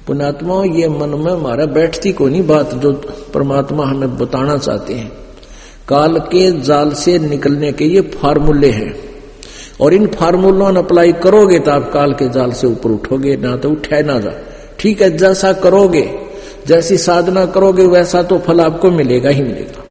पुण्यात्मा, ये मन में हमारा बैठती को नहीं बात जो परमात्मा हमें बताना चाहते हैं। काल के जाल से निकलने के ये फार्मूले हैं, और इन फार्मूलों ने अप्लाई करोगे तो आप काल के जाल से ऊपर उठोगे, ना तो उठे ना जा। ठीक है, जैसा करोगे, जैसी साधना करोगे, वैसा तो फल आपको मिलेगा ही मिलेगा।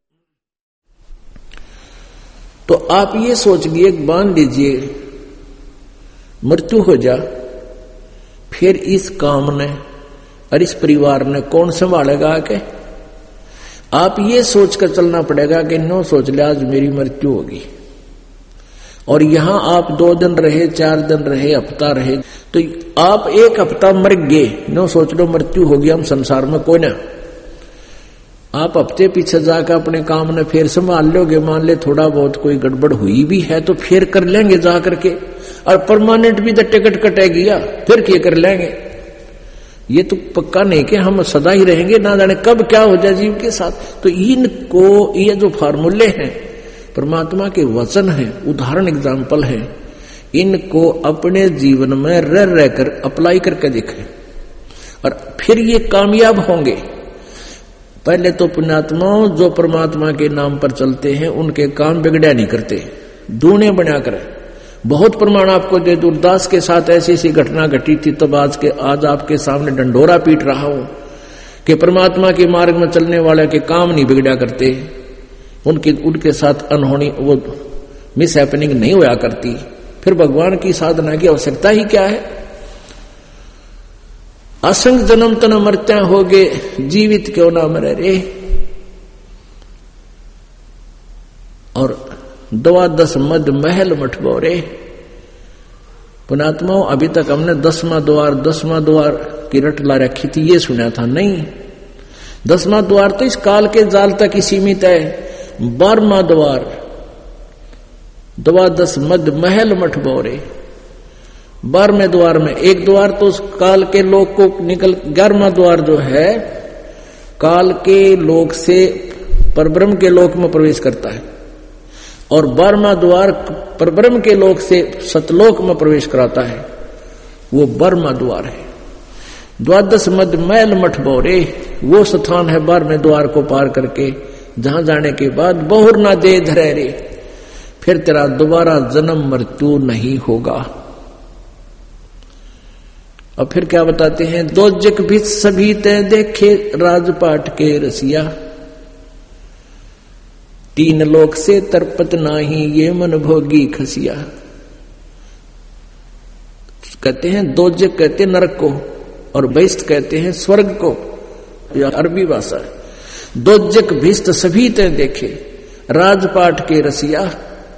तो आप ये सोच लिए, मान लीजिए मृत्यु हो जा, फिर इस काम ने और इस परिवार ने कौन संभालेगा आके? आप ये सोचकर चलना पड़ेगा कि नो सोच ले आज मेरी मृत्यु होगी, और यहां आप 2 दिन रहे, 4 दिन रहे, हफ्ता रहे, तो आप 1 हफ्ता मर गए, नो सोच लो मृत्यु होगी, हम संसार में कोई ना। आप हफ्ते पीछे जाकर अपने काम ने फिर संभाल लोगे। मान ले थोड़ा बहुत कोई गड़बड़ हुई भी है तो फिर कर लेंगे जा करके, और परमानेंट भी तो टिकट कटेगी या फिर क्या कर लेंगे। ये तो पक्का नहीं कि हम सदा ही रहेंगे, ना जाने कब क्या हो जाए जीव के साथ। तो इनको, ये जो फार्मूले हैं परमात्मा के वचन हैं, उदाहरण एग्जाम्पल हैं, इनको अपने जीवन में रह रहकर अप्लाई करके देखें और फिर ये कामयाब होंगे। पहले तो पुण्यात्माओं जो परमात्मा के नाम पर चलते हैं उनके काम बिगड़या नहीं करते, दूने बना कर। बहुत प्रमाण आपको दे दूं, दास के साथ ऐसी ऐसी घटना घटी थी, तब आज आपके सामने डंडोरा पीट रहा हूं कि परमात्मा के मार्ग में चलने वाले के काम नहीं बिगड़ा करते, उनके साथ अनहोनी वो मिस हैपनिंग नहीं होया करती। फिर भगवान की साधना की आवश्यकता ही क्या है? असंग जन्म तन मरत्या होगे, जीवित क्यों ना मरे रे। और 10 मद महल मठबो रे। पुणात्माओं, अभी तक हमने 10वां द्वार की रट ला रखी थी, ये सुना था नहीं। 10वां द्वार तो इस काल के जाल तक ही सीमित है। 12वां द्वार 10 मद महल मठबो रे। 12वें द्वार में एक द्वार तो उस काल के लोक को निकल, 11वां द्वार जो है काल के लोक से परब्रह्म के लोक में प्रवेश करता है, और 12वां द्वार परब्रह्म के लोक से सतलोक में प्रवेश कराता है, वो 12वां द्वार है। 12 मद महल मठबो रे, वो स्थान है 12वें द्वार को पार करके जहां जाने के बाद बहुर ना दे धरे रे, फिर तेरा दोबारा जन्म मृत्यु नहीं होगा। और फिर क्या बताते हैं? दोजक भी सभी ते देखे राजपाट के रसिया, 3 लोक से तरपत नाही ये मन भोगी खसिया। कहते हैं दोजक कहते हैं नरक को, और बहिष्ट कहते हैं स्वर्ग को, यह अरबी भाषा है। दोजक भिष्ट सभी ते देखे राजपाट के रसिया,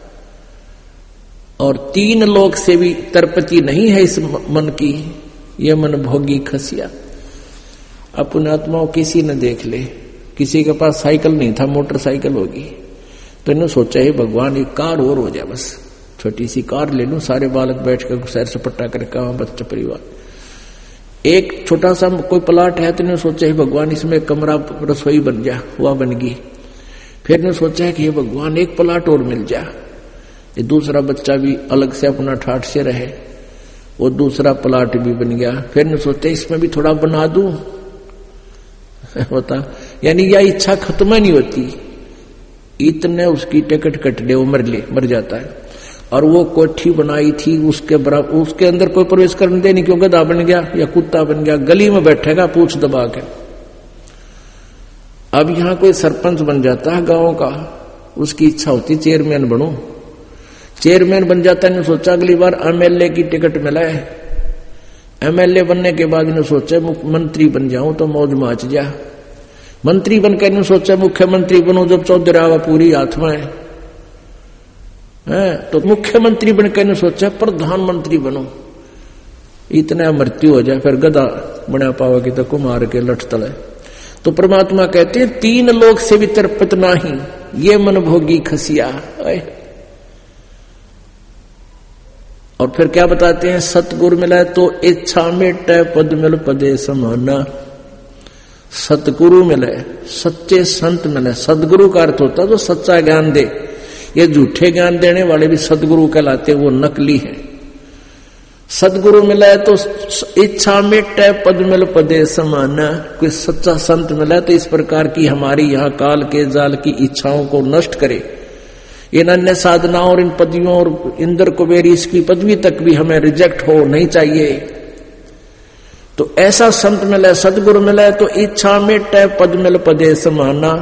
और 3 लोक से भी तरपति नहीं है इस मन की, ये मन भोगी खसिया। अपने आत्माओं किसी ने देख ले, किसी के पास साइकिल नहीं था, मोटरसाइकिल होगी, तो इन्होंने सोचा है भगवान एक कार और हो जाए, बस छोटी सी कार ले लूं, सारे बालक बैठ कर सैर सपट्टा करके बच्चा परिवार। एक छोटा सा कोई प्लाट है तो इन्होंने सोचा है भगवान इसमें कमरा रसोई बन जा, हुआ बन गई। फिर इन्होंने सोचा है कि ये भगवान एक प्लाट और मिल जा, ये दूसरा बच्चा भी अलग से अपना ठाठ से रहे, वो दूसरा प्लाट भी बन गया। फिर ने सोचा इसमें भी थोड़ा बना दूं, बता, यानी यह इच्छा खत्म नहीं होती, इतने उसकी टिकट कट ले, वो मर जाता है। और वो कोठी बनाई थी उसके बराबर, उसके अंदर कोई प्रवेश करने दे नहीं, क्यों गधा बन गया या कुत्ता बन गया, गली में बैठेगा पूछ दबा के। अब यहां कोई सरपंच बन जाता है गांव का, उसकी इच्छा होती चेयरमैन बनूं, चेयरमैन बन जाता है। सोचा अगली बार एमएलए की टिकट मिला है, एमएलए बनने के बाद इन्होंने सोचा मंत्री बन जाऊं तो मौज माच जा। मंत्री बनकर इन्होंने सोचा मुख्यमंत्री बनूं, जब चौधरावा पूरी हाथ में है तो मुख्यमंत्री बनकर इन्होंने सोचा प्रधानमंत्री बनूं, इतना मृत्यु हो जाए फिर गधा बना पाओगे तो कुमार के लठ तले। तो परमात्मा कहते हैं 3 लोक से भी तरपत नाही ये मन भोगी खसिया। और फिर क्या बताते हैं? सतगुरु मिला तो इच्छा मेटे पद मिल पदे समाना। सतगुरु मिले, सच्चे संत मिले। सदगुरु का अर्थ होता है जो सच्चा ज्ञान दे, ये झूठे ज्ञान देने वाले भी सदगुरु कहलाते, वो नकली है। सदगुरु मिले तो इच्छा मेटे पद मिल पदे समान। कोई सच्चा संत मिले तो इस प्रकार की हमारी यहाँ काल के जाल की इच्छाओं को नष्ट करे। इन अन्य साधनाओं और इन पदवियों और इंद्र कुबेर इसकी पदवी तक भी हमें रिजेक्ट हो नहीं चाहिए। तो ऐसा संत मिले, सदगुरु मिले तो इच्छा मेटे पद मिल पदे समाना।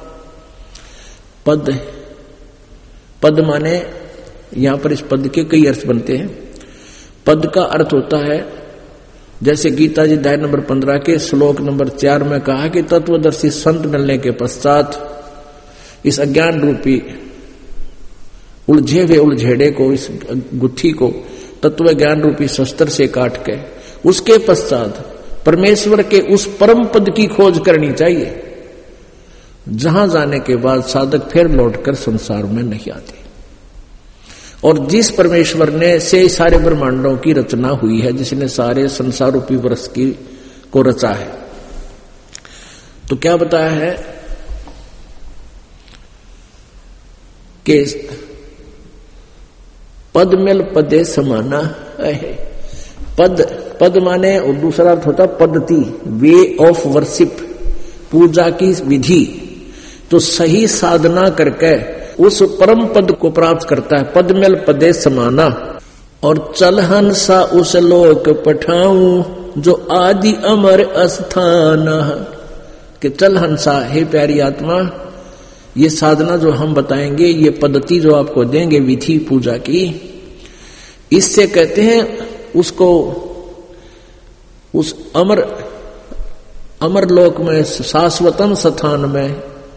पद, पद माने यहां पर इस पद के कई अर्थ बनते हैं। पद का अर्थ होता है, जैसे गीता जी अध्याय नंबर 15 के श्लोक नंबर 4 में कहा कि तत्वदर्शी संत मिलने के पश्चात इस अज्ञान रूपी उलझे हुए उलझेड़े को, इस गुत्थी को तत्व ज्ञान रूपी शस्त्र से काट के उसके पश्चात परमेश्वर के उस परम पद की खोज करनी चाहिए, जहां जाने के बाद साधक फिर लौटकर संसार में नहीं आते। और जिस परमेश्वर ने से सारे ब्रह्मांडों की रचना हुई है, जिसने सारे संसार रूपी वृक्ष की को रचा है, तो क्या बताया है कि पद मिल पदे समाना है। पद, पद माने और दूसरा अर्थ होता पद्धति, वे ऑफ वर्शिप, पूजा की विधि। तो सही साधना करके उस परम पद को प्राप्त करता है। पद मिल पदे समाना। और चलहन सा उस लोक पठाऊं जो आदि अमर अस्थान। कि चल हंसा, हे प्यारी आत्मा, ये साधना जो हम बताएंगे, ये पद्धति जो आपको देंगे विधि पूजा की, इससे कहते हैं उसको उस अमर लोक में, शाश्वतम स्थान में,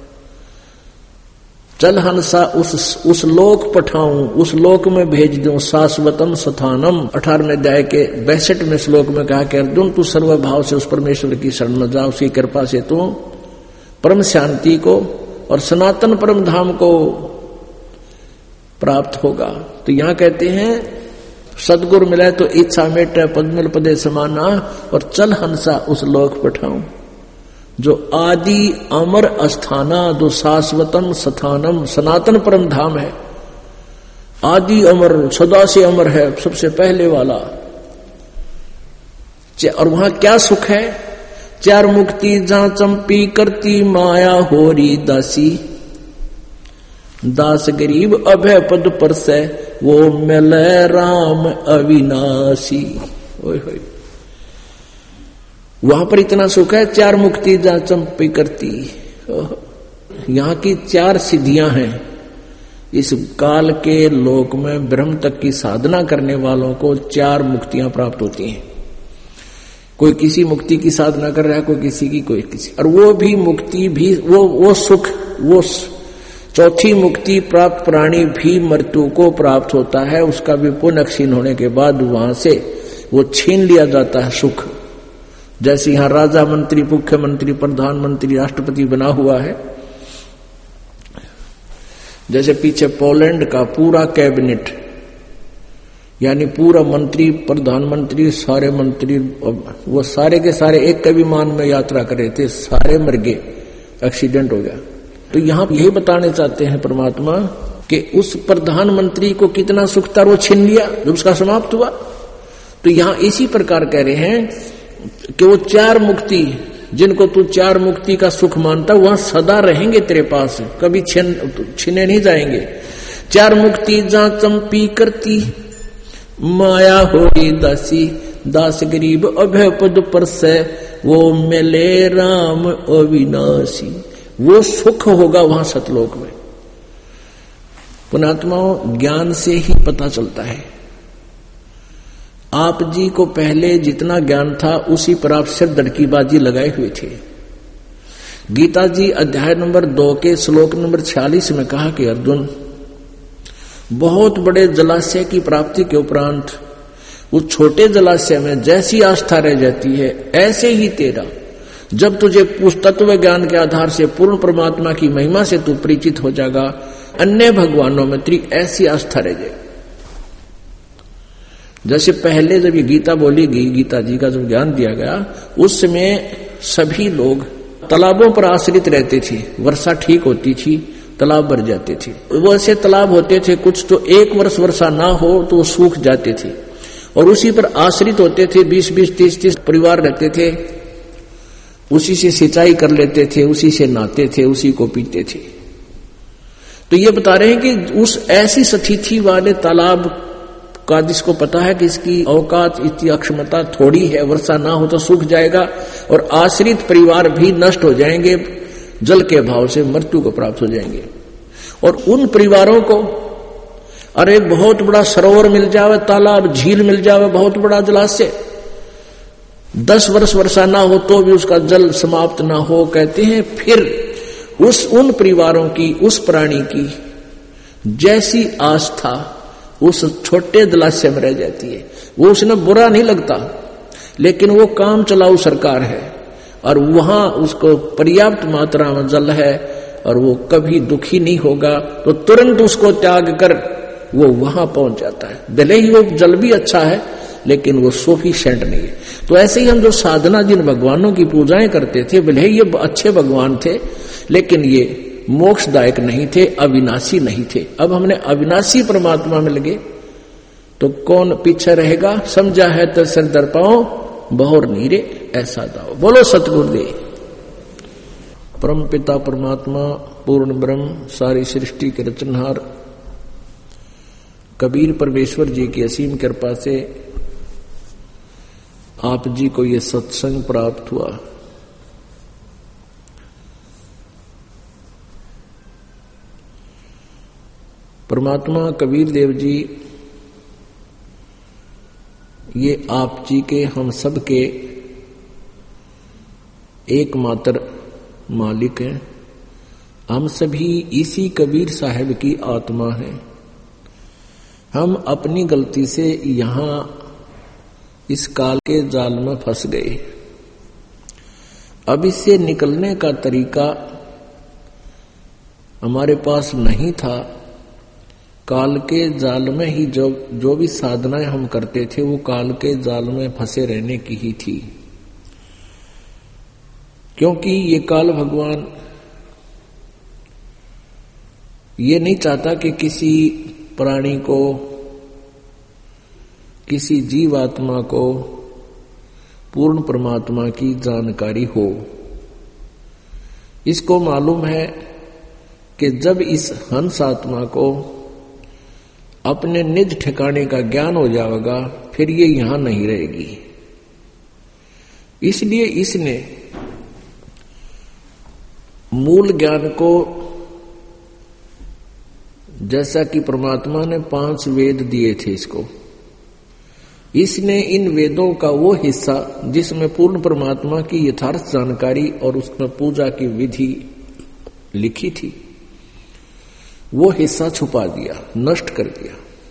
चल हंसा उस लोक पठाऊं, उस लोक में भेज दूं, शाश्वतम स्थानम। 18वें अध्याय के 62वें श्लोक में कहा कि अर्जुन, तू सर्वभाव से उस परमेश्वर की शरण में जा, उसकी कृपा से तू परम शांति को और सनातन परम धाम को प्राप्त होगा। तो यहां कहते हैं सदगुरु मिले तो इच्छा मेटे पद मिल पदे समाना, और चल हंसा उस लोक पठाऊं जो आदि अमर अस्थाना, जो शाश्वतम स्थानम, सनातन परम धाम है, आदि अमर, सदा से अमर है, सबसे पहले वाला। और वहां क्या सुख है? चार मुक्ति जहां चंपी करती माया होरी दासी, दास गरीब अभय पद पर से वो मिले राम अविनाशी। ओए होए, वहां पर इतना सुख है। चार मुक्ति जहां चंपी करती, यहां की चार सिद्धियां हैं। इस काल के लोक में ब्रह्म तक की साधना करने वालों को चार मुक्तियां प्राप्त होती हैं। कोई किसी मुक्ति की साधना कर रहा है, कोई किसी की, कोई किसी, और वो भी मुक्ति भी, वो सुख, वो चौथी मुक्ति प्राप्त प्राणी भी मृत्यु को प्राप्त होता है। उसका भी पुण्य क्षीण होने के बाद वहां से वो छीन लिया जाता है सुख। जैसे यहां राजा, मंत्री, मुख्यमंत्री, प्रधानमंत्री, राष्ट्रपति बना हुआ है, जैसे पीछे पोलैंड का पूरा कैबिनेट, यानी पूरा मंत्री, प्रधानमंत्री, सारे मंत्री, वो सारे के सारे एक के विमान में यात्रा कर रहे थे, सारे मर गए, एक्सीडेंट हो गया। तो यहां यही बताने चाहते हैं परमात्मा कि उस प्रधानमंत्री को कितना सुख था, वो छीन लिया जब उसका समाप्त हुआ। तो यहां इसी प्रकार कह रहे हैं कि वो चार मुक्ति, जिनको तू चार मुक्ति का सुख मानता, वहां सदा रहेंगे तेरे पास, कभी छीने नहीं जाएंगे। चार मुक्ति जहां चंपी करती माया होरी दासी, दास गरीब अभय पद पर से वो मिले राम अविनाशी। वो सुख होगा वहां सतलोक में। पुणात्माओं, ज्ञान से ही पता चलता है। आप जी को पहले जितना ज्ञान था उसी पर आप सिर दड़कीबाजी लगाए हुए थे। गीता जी अध्याय नंबर 2 के श्लोक नंबर 46 में कहा कि अर्जुन, बहुत बड़े जलाशय की प्राप्ति के उपरांत उस छोटे जलाशय में जैसी आस्था रह जाती है, ऐसे ही तेरा जब तुझे उस तत्व ज्ञान के आधार से पूर्ण परमात्मा की महिमा से तू परिचित हो जाएगा, अन्य भगवानों में तेरी ऐसी आस्था रह जाएगी। जैसे पहले जब ये गीता बोली गई, गीता जी का जब ज्ञान दिया गया, उस समय सभी लोग तालाबों पर आश्रित रहते थे। वर्षा ठीक होती थी, तालाब भर जाते थे। वो ऐसे तालाब होते थे कुछ तो 1 वर्ष वर्षा ना हो तो वो सूख जाते थे, और उसी पर आश्रित होते थे। 20-20, 30-30 परिवार रहते थे, उसी से सिंचाई कर लेते थे, उसी से नहाते थे, उसी को पीते थे। तो ये बता रहे हैं कि उस ऐसी स्थिति वाले तालाब का जिसको पता है कि इसकी औकात, इसकी अक्षमता थोड़ी है, वर्षा ना हो तो सूख जाएगा और आश्रित परिवार भी नष्ट हो जाएंगे, जल के अभाव से मृत्यु को प्राप्त हो जाएंगे। और उन परिवारों को अरे बहुत बड़ा सरोवर मिल जावे, तालाब, झील मिल जावे, बहुत बड़ा जलाशय, 10 वर्ष वर्षा ना हो तो भी उसका जल समाप्त ना हो, कहते हैं फिर उन परिवारों की, उस प्राणी की जैसी आस्था उस छोटे जलाशय में रह जाती है। वो उसने बुरा नहीं लगता, लेकिन वो काम चलाऊ सरकार है और वहां उसको पर्याप्त मात्रा में जल है और वो कभी दुखी नहीं होगा, तो तुरंत उसको त्याग कर वो वहां पहुंच जाता है। भले ही वो जल भी अच्छा है लेकिन वो सफिशिएंट नहीं है। तो ऐसे ही हम जो साधना जिन भगवानों की पूजाएं करते थे, भले ही ये अच्छे भगवान थे लेकिन ये मोक्षदायक नहीं थे, अविनाशी नहीं थे। अब हमने अविनाशी परमात्मा में लगे तो कौन पीछे रहेगा? समझा है तो सिर दर पाओ, बहुर नीरे ऐसा दाओ। बोलो सतगुरुदेव। परम पिता परमात्मा पूर्ण ब्रह्म सारी सृष्टि के रचनहार कबीर परमेश्वर जी की असीम कृपा से आप जी को ये सत्संग प्राप्त हुआ। परमात्मा कबीर देव जी ये आप जी के, हम सब के एकमात्र मालिक हैं। हम सभी इसी कबीर साहब की आत्मा हैं। हम अपनी गलती से यहां इस काल के जाल में फंस गए। अब इससे निकलने का तरीका हमारे पास नहीं था। काल के जाल में ही जो भी साधनाएं हम करते थे वो काल के जाल में फंसे रहने की ही थी, क्योंकि ये काल भगवान ये नहीं चाहता कि किसी प्राणी को, किसी जीवात्मा को पूर्ण परमात्मा की जानकारी हो। इसको मालूम है कि जब इस हंस आत्मा को अपने निज ठिकाने का ज्ञान हो जाएगा फिर ये यहां नहीं रहेगी। इसलिए इसने मूल ज्ञान को, जैसा कि परमात्मा ने 5 वेद दिए थे इसको, इसने इन वेदों का वो हिस्सा जिसमें पूर्ण परमात्मा की यथार्थ जानकारी और उसमें पूजा की विधि लिखी थी, वो हिस्सा छुपा दिया, नष्ट कर दिया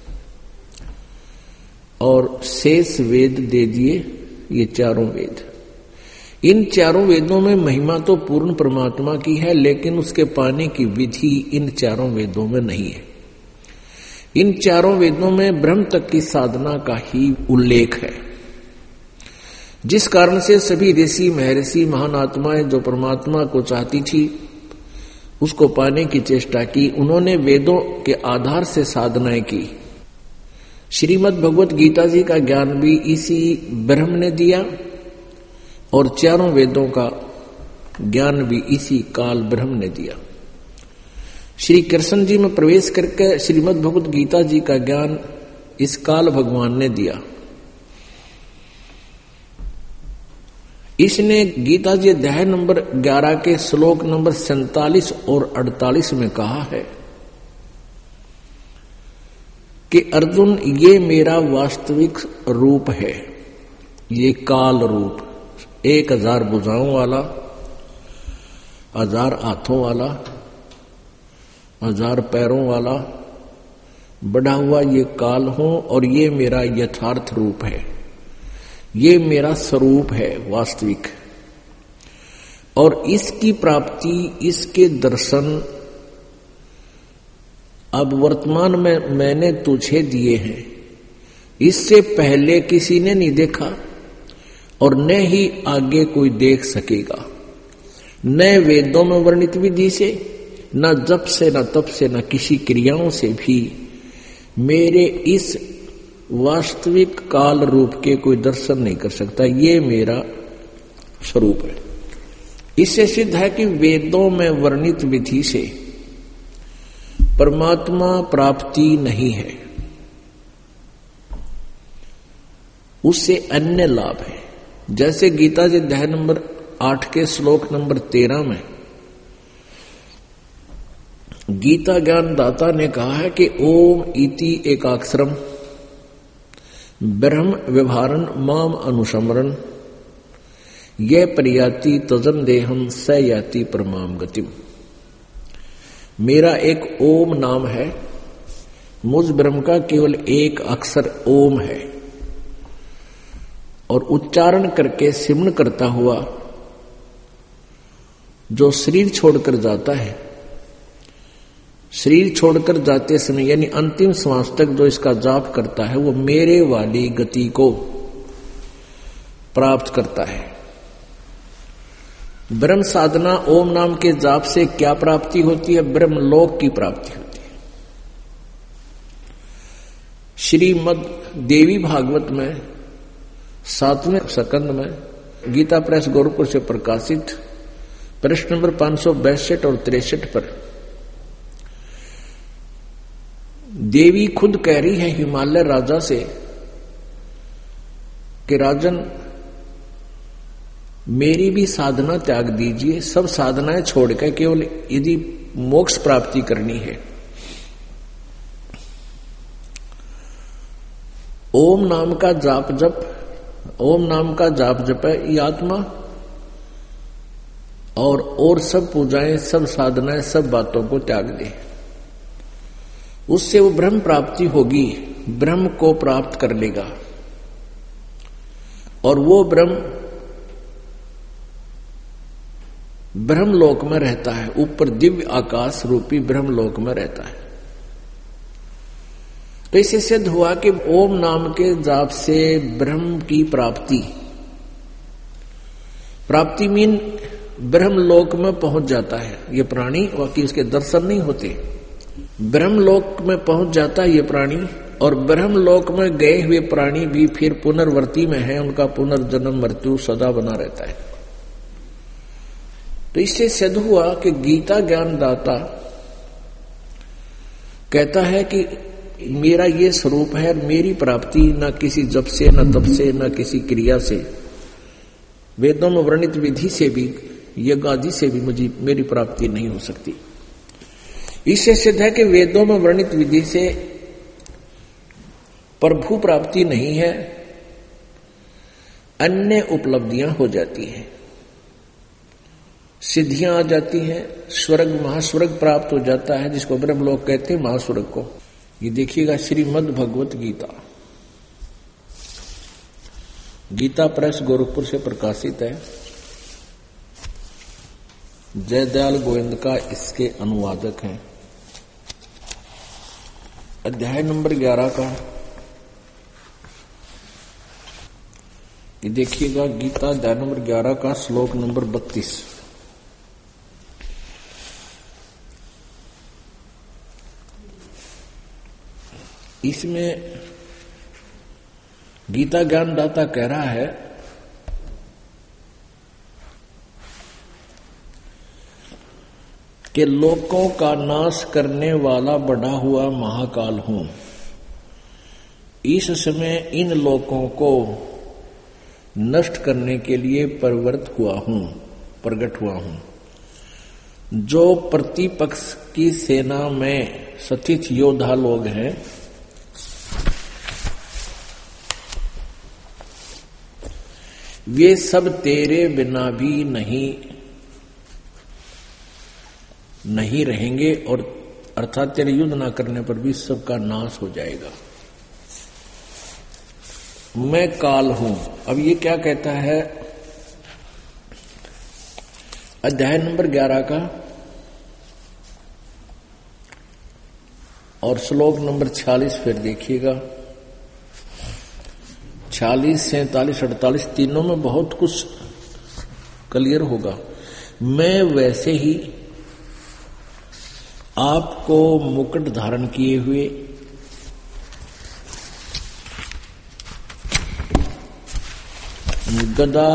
और शेष वेद दे दिए, ये 4 वेद। इन 4 वेदों में महिमा तो पूर्ण परमात्मा की है, लेकिन उसके पाने की विधि इन 4 वेदों में नहीं है। इन 4 वेदों में ब्रह्म तक की साधना का ही उल्लेख है, जिस कारण से सभी ऋषि महर्षि महान आत्माएं जो परमात्मा को चाहती थी, उसको पाने की चेष्टा की, उन्होंने वेदों के आधार से साधनाएं की। श्रीमद् भगवत गीता जी का ज्ञान भी इसी ब्रह्म ने दिया और 4 वेदों का ज्ञान भी इसी काल ब्रह्म ने दिया। श्री कृष्ण जी में प्रवेश करके श्रीमद् भगवत गीता जी का ज्ञान इस काल भगवान ने दिया। इसने गीता जी अध्याय नंबर 11 के श्लोक नंबर 47 और 48 में कहा है कि अर्जुन, ये मेरा वास्तविक रूप है, ये काल रूप, 1000 भुजाओं वाला, 1000 हाथों वाला, 1000 पैरों वाला बढ़ा हुआ ये काल हूं और ये मेरा यथार्थ रूप है, ये मेरा स्वरूप है वास्तविक। और इसकी प्राप्ति, इसके दर्शन अब वर्तमान में मैंने तुझे दिए हैं। इससे पहले किसी ने नहीं देखा और न ही आगे कोई देख सकेगा, न वेदों में वर्णित विधि से, न जप से, न तप से, न किसी क्रियाओं से भी मेरे इस वास्तविक काल रूप के कोई दर्शन नहीं कर सकता। ये मेरा स्वरूप है। इससे सिद्ध है कि वेदों में वर्णित विधि से परमात्मा प्राप्ति नहीं है, उससे अन्य लाभ है। जैसे गीता जी अध्याय नंबर 8 के श्लोक नंबर 13 में गीता ज्ञान दाता ने कहा है कि ओम इति एकाक्षरम ब्रह्म व्यवहारन माम अनुसमरन यह परियाति तजन देहम स याति परमाम गतिम। मेरा एक ओम नाम है, मुझ ब्रह्म का केवल एक अक्षर ओम है, और उच्चारण करके सिमरण करता हुआ जो शरीर छोड़कर जाता है, शरीर छोड़कर जाते समय यानी अंतिम श्वास तक जो इसका जाप करता है वो मेरे वाली गति को प्राप्त करता है। ब्रह्म साधना ओम नाम के जाप से क्या प्राप्ति होती है? ब्रह्म लोक की प्राप्ति होती है। श्रीमद् देवी भागवत में 7वें स्कंद में गीता प्रेस गोरखपुर से प्रकाशित प्रश्न नंबर 562 और 63 पर देवी खुद कह रही है हिमालय राजा से कि राजन मेरी भी साधना त्याग दीजिए, सब साधनाएं छोड़कर केवल यदि मोक्ष प्राप्ति करनी है ओम नाम का जाप जप, ओम नाम का जाप जप है ये आत्मा, और सब पूजाएं, सब साधनाएं, सब बातों को त्याग दे, उससे वो ब्रह्म प्राप्ति होगी, ब्रह्म को प्राप्त कर लेगा। और वो ब्रह्मलोक में रहता है, ऊपर दिव्य आकाश रूपी ब्रह्मलोक में रहता है। तो इससे सिद्ध हुआ कि ओम नाम के जाप से ब्रह्म की प्राप्ति मीन ब्रह्मलोक में पहुंच जाता है ये प्राणी, बाकी उसके दर्शन नहीं होते। ब्रह्मलोक में पहुंच जाता है ये प्राणी, और ब्रह्मलोक में गए हुए प्राणी भी फिर पुनर्वर्ती में है, उनका पुनर्जन्म मृत्यु सदा बना रहता है। तो इससे सिद्ध हुआ कि गीता ज्ञान दाता कहता है कि मेरा ये स्वरूप है, मेरी प्राप्ति न किसी जप से, न तप से, न किसी क्रिया से, वेदों में वर्णित विधि से भी, यज्ञ आदि से भी मेरी प्राप्ति नहीं हो सकती। इससे सिद्ध है कि वेदों में वर्णित विधि से प्रभु प्राप्ति नहीं है, अन्य उपलब्धियां हो जाती हैं, सिद्धियां आ जाती हैं, स्वर्ग महास्वर्ग प्राप्त हो जाता है, जिसको ब्रह्मलोक कहते हैं, महास्वर्ग को। ये देखिएगा श्रीमद् भगवत गीता, गीता प्रेस गोरखपुर से प्रकाशित है। जयदयाल गोविंद का इसके अनुवादक हैं। अध्याय नंबर 11 का ये देखिएगा, गीता अध्याय नंबर 11 का श्लोक नंबर 32। इसमें गीता ज्ञानदाता कह रहा है कि लोकों का नाश करने वाला बढ़ा हुआ महाकाल हूं, इस समय इन लोकों को नष्ट करने के लिए प्रकट हुआ हूं। जो प्रतिपक्ष की सेना में स्थित योद्धा लोग हैं, वे सब तेरे बिना भी नहीं रहेंगे, और अर्थात तेरे युद्ध ना करने पर भी सबका नाश हो जाएगा। मैं काल हूं। अब ये क्या कहता है अध्याय नंबर 11 का और श्लोक नंबर 46 फिर देखिएगा। 46, 47, 48 तीनों में बहुत कुछ क्लियर होगा। मैं वैसे ही आपको मुकुट धारण किए हुए गदा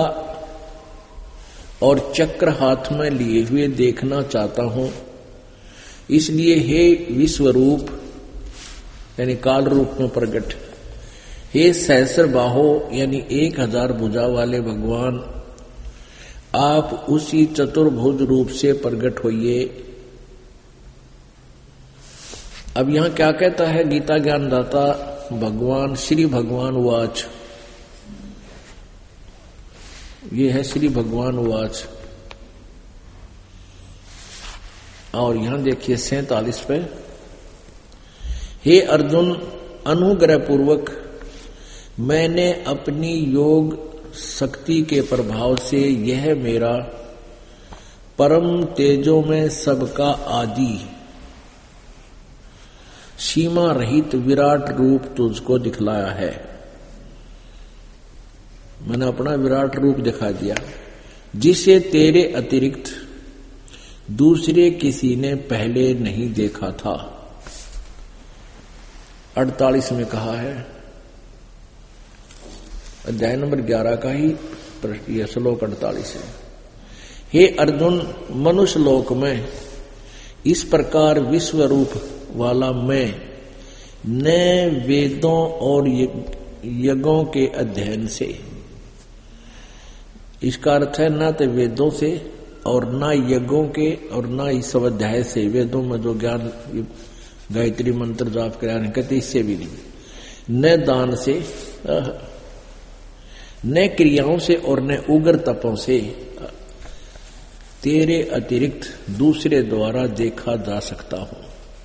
और चक्र हाथ में लिए हुए देखना चाहता हूं। इसलिए हे विश्वरूप यानी काल रूप में प्रकट, हे सहस्र बाहो यानी 1000 भुजा वाले भगवान, आप उसी चतुर्भुज रूप से प्रकट होइए। अब यहां क्या कहता है गीता ज्ञानदाता भगवान श्री भगवान वाच, ये है श्री भगवान वाच। और यहां देखिए 47 पे, हे अर्जुन अनुग्रह पूर्वक मैंने अपनी योग शक्ति के प्रभाव से यह मेरा परम तेजो में सबका आदि सीमा रहित विराट रूप तुझको दिखलाया है। मैंने अपना विराट रूप दिखा दिया जिसे तेरे अतिरिक्त दूसरे किसी ने पहले नहीं देखा था। 48 में कहा है, अध्याय नंबर 11 का ही यह श्लोक 48 है। हे अर्जुन मनुष्य लोक में इस प्रकार विश्व रूप वाला मैं न वेदों और यज्ञों के अध्ययन से, इसका अर्थ है न तो वेदों से और न यज्ञों के और न इस स्वाध्याय से, वेदों में जो ज्ञान गायत्री मंत्र जाप कराने कहते इससे भी नहीं, न दान से न क्रियाओं से और न उग्र तपों से तेरे अतिरिक्त दूसरे द्वारा देखा जा सकता हूं।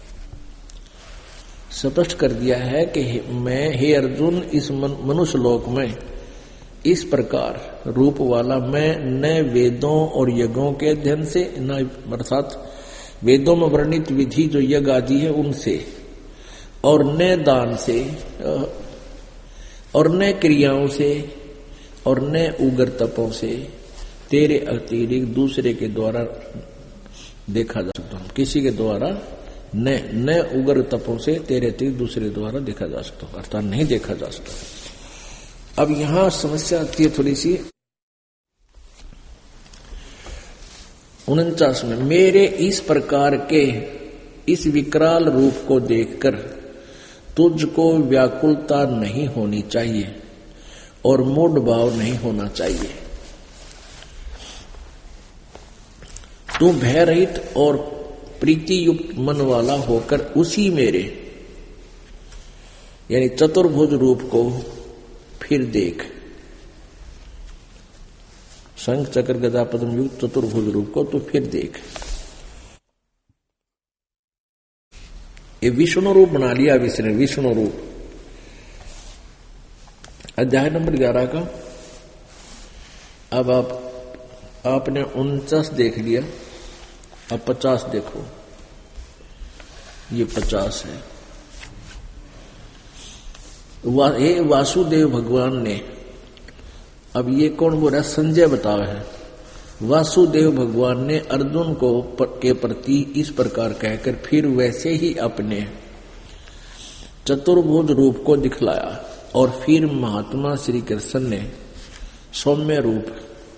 स्पष्ट कर दिया है कि मैं हे अर्जुन इस मनुष्य लोक में इस प्रकार रूप वाला मैं न वेदों और यज्ञों के अध्ययन से, न अर्थात वेदों में वर्णित विधि जो यज्ञ आदि है उनसे, और न दान से और न क्रियाओं से और न उग्र तपों से तेरे अतिरिक्त दूसरे के द्वारा देखा जा सकता हूं। किसी के द्वारा न उग्र तपों से तेरे अतिरिक्त दूसरे द्वारा देखा जा सकता हूं, अर्थात नहीं देखा जा सकता। अब यहां समस्या आती है थोड़ी सी 49 में, मेरे इस प्रकार के इस विकराल रूप को देखकर तुझको व्याकुलता नहीं होनी चाहिए और मूढ़ भाव नहीं होना चाहिए। तू भय रहित और प्रीति युक्त मन वाला होकर उसी मेरे यानी चतुर्भुज रूप को फिर देख। शंख चक्र गदा पद्म युक्त चतुर्भुज रूप को तू फिर देख। ये विष्णु रूप बना लिया विष्णु, विष्णु रूप। अध्याय नंबर 11 का अब आपने 49 देख लिया, अब 50 देखो। ये 50 है। हे वासुदेव भगवान ने, अब ये कौन बोल रहा है? संजय बताव है। वासुदेव भगवान ने अर्जुन को के प्रति इस प्रकार कहकर फिर वैसे ही अपने चतुर्भुज रूप को दिखलाया और फिर महात्मा श्री कृष्ण ने सौम्य रूप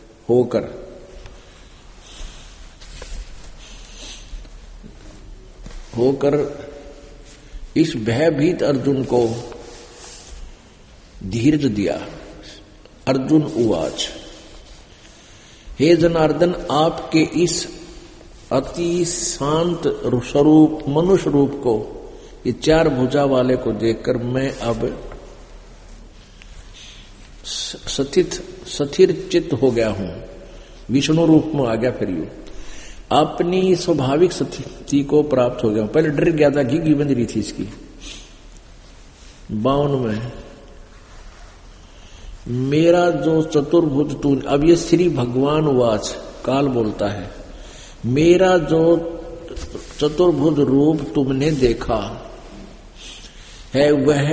होकर इस भयभीत अर्जुन को धीरज दिया। अर्जुन उवाच, हे जनार्दन, आपके इस अति शांत स्वरूप मनुष्य रूप को, ये 4 भुजा वाले को देखकर मैं अब स्थिर चित्त हो गया हूं, विष्णु रूप में आ गया। फिर यू अपनी स्वाभाविक स्थिति को प्राप्त हो गया। पहले डर गया था, घी बंध रही थी इसकी 52 में। मेरा जो चतुर्भुज तू, अब ये श्री भगवान वाच काल बोलता है, मेरा जो चतुर्भुज रूप तुमने देखा है वह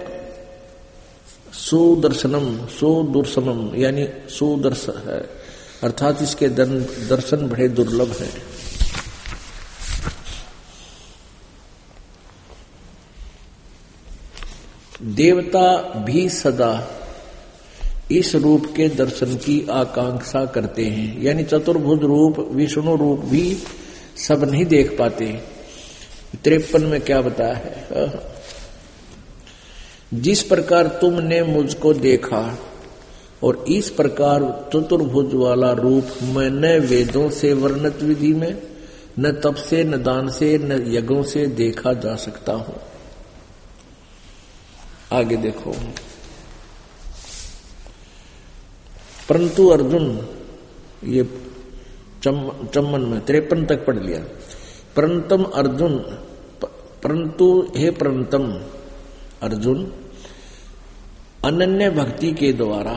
सुदर्शनम यानी सुदर्शन है, अर्थात इसके दर्शन बड़े दुर्लभ हैं। देवता भी सदा इस रूप के दर्शन की आकांक्षा करते हैं। यानी चतुर्भुज रूप, विष्णु रूप भी सब नहीं देख पाते। 53 में क्या बताया है? जिस प्रकार तुमने मुझको देखा और इस प्रकार चतुर्भुज वाला रूप मैं न वेदों से वर्णित विधि में, न तप से, न दान से, न यज्ञों से देखा जा सकता हूं। आगे देखो, परंतु अर्जुन, ये चम्मन में 53 तक पढ़ लिया। परंतम अर्जुन, परंतु हे परंतम अर्जुन, अनन्य भक्ति के द्वारा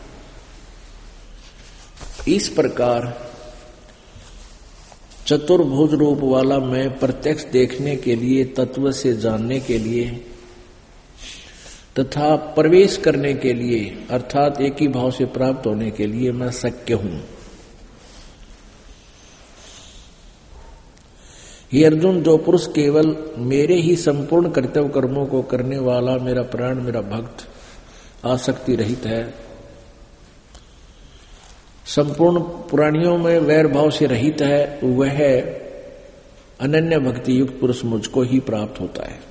इस प्रकार चतुर्भुज रूप वाला मैं प्रत्यक्ष देखने के लिए, तत्व से जानने के लिए तथा प्रवेश करने के लिए, अर्थात एक ही भाव से प्राप्त होने के लिए मैं शक्य हूं। हे अर्जुन, जो पुरुष केवल मेरे ही संपूर्ण कर्तव्य कर्मों को करने वाला, मेरा प्राण, मेरा भक्त, आसक्ति रहित है, संपूर्ण प्राणियों में वैर भाव से रहित है, वह अनन्य भक्ति युक्त पुरुष मुझको ही प्राप्त होता है।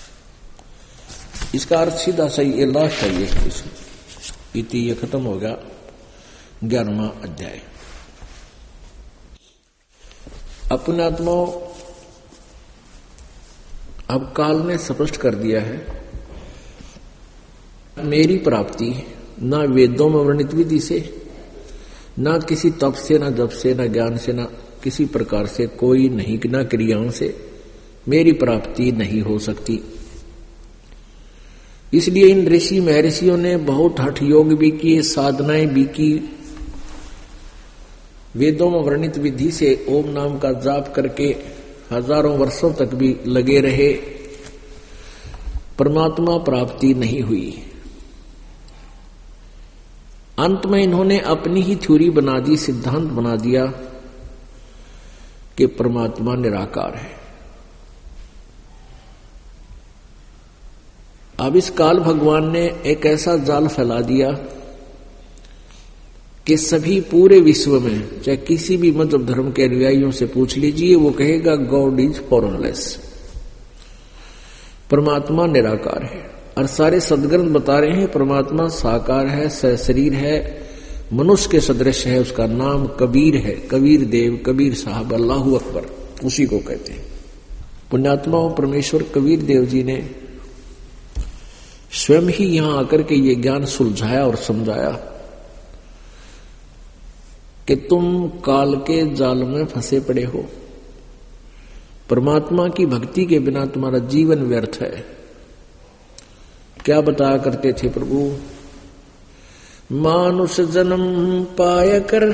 इसका अर्थ सीधा सही, ये लास्ट है, ये इति, ये खत्म हो गया 11वां अध्याय। अपने आत्माओं, अब काल ने स्पष्ट कर दिया है, मेरी प्राप्ति ना वेदों में वर्णित विधि से, ना किसी तप से, ना जप से, ना ज्ञान से, ना किसी प्रकार से, कोई नहीं, ना क्रियाओं से मेरी प्राप्ति नहीं हो सकती। इसलिए इन ऋषि महर्षियों ने बहुत हठ योग भी किए, साधनाएं भी की, वेदों में वर्णित विधि से ओम नाम का जाप करके हजारों वर्षों तक भी लगे रहे, परमात्मा प्राप्ति नहीं हुई। अंत में इन्होंने अपनी ही थ्योरी बना दी, सिद्धांत बना दिया कि परमात्मा निराकार है। अब इस काल भगवान ने एक ऐसा जाल फैला दिया कि सभी पूरे विश्व में, चाहे किसी भी मजहब धर्म के अनुयायियों से पूछ लीजिए, वो कहेगा गॉड इज फॉर्मलेस, परमात्मा निराकार है। और सारे सदग्रंथ बता रहे हैं परमात्मा साकार है, सशरीर है, मनुष्य के सदृश है, उसका नाम कबीर है, कबीर देव, कबीर साहब, अल्लाहू अकबर, उसी को कहते हैं। पुण्यात्माओं, परमेश्वर कबीर देव जी ने स्वयं ही यहां आकर के ये ज्ञान सुलझाया और समझाया कि तुम काल के जाल में फंसे पड़े हो, परमात्मा की भक्ति के बिना तुम्हारा जीवन व्यर्थ है। क्या बताया करते थे प्रभु? मानुष जन्म पाय कर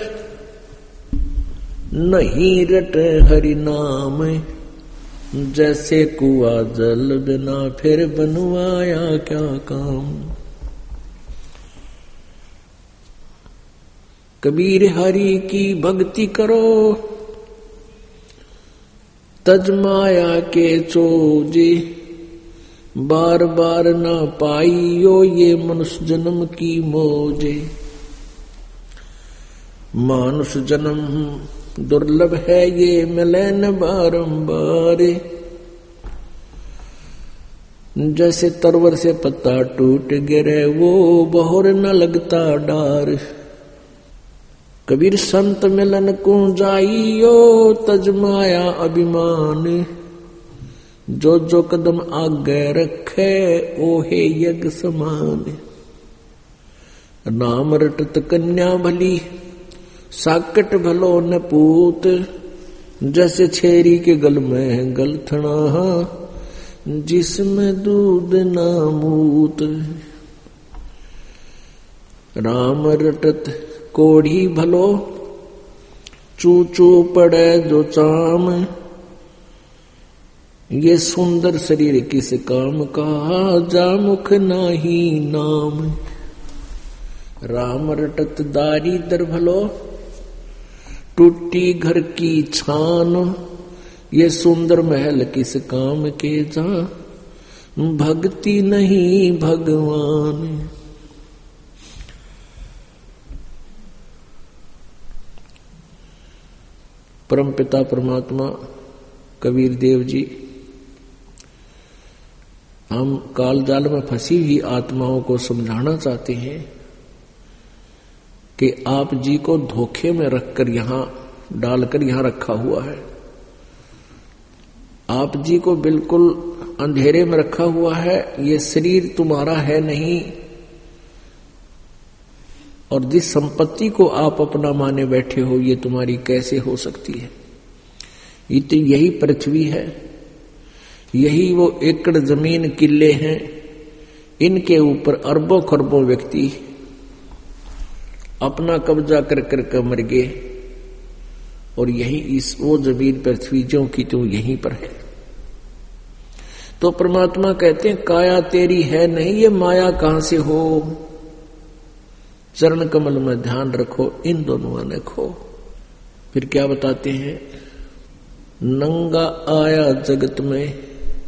नहीं रट हरि नाम, जैसे कुआ जल बिना फिर बनवाया क्या काम। कबीर हरि की भक्ति करो, तज माया के चोजे, बार बार ना पाइयो ये मनुष्य जन्म की मौजे। मानुष जन्म दुर्लभ है ये मिले न बारंबार, जैसे तरवर से पत्ता टूट गिरे वो बहुर न लगता डार। कबीर संत मिलन को जाइयो, तज माया अभिमान, जो जो कदम आगे रखे ओहे यज्ञ समान। नाम रटत कन्या भली, साकट भलो न पूत, जैसे छेरी के गल में गलथना, जिसमें दूध न मूत। राम रटत कोढ़ी भलो, चू चू पड़े जो चाम, ये सुंदर शरीर किस काम का, जा मुख नाही नाम। राम रटत दारी दर भलो, टूटी घर की छान, ये सुंदर महल किस काम के, जा भक्ति नहीं भगवान। परमपिता परमात्मा कबीर देव जी हम काल जाल में फंसी हुई आत्माओं को समझाना चाहते हैं कि आप जी को धोखे में रखकर यहां डालकर यहां रखा हुआ है। आप जी को बिल्कुल अंधेरे में रखा हुआ है। ये शरीर तुम्हारा है नहीं, और जिस संपत्ति को आप अपना माने बैठे हो ये तुम्हारी कैसे हो सकती है। ये तो यही पृथ्वी है, यही वो एकड़ जमीन किले हैं, इनके ऊपर अरबों खरबों व्यक्ति अपना कब्जा कर कर मर गए, और यही इस वो जमीन पृथ्वी जो की तो यहीं पर है। तो परमात्मा कहते हैं काया तेरी है नहीं, ये माया कहां से हो। चरण कमल में ध्यान रखो, इन दोनों ने खो। फिर क्या बताते हैं, नंगा आया जगत में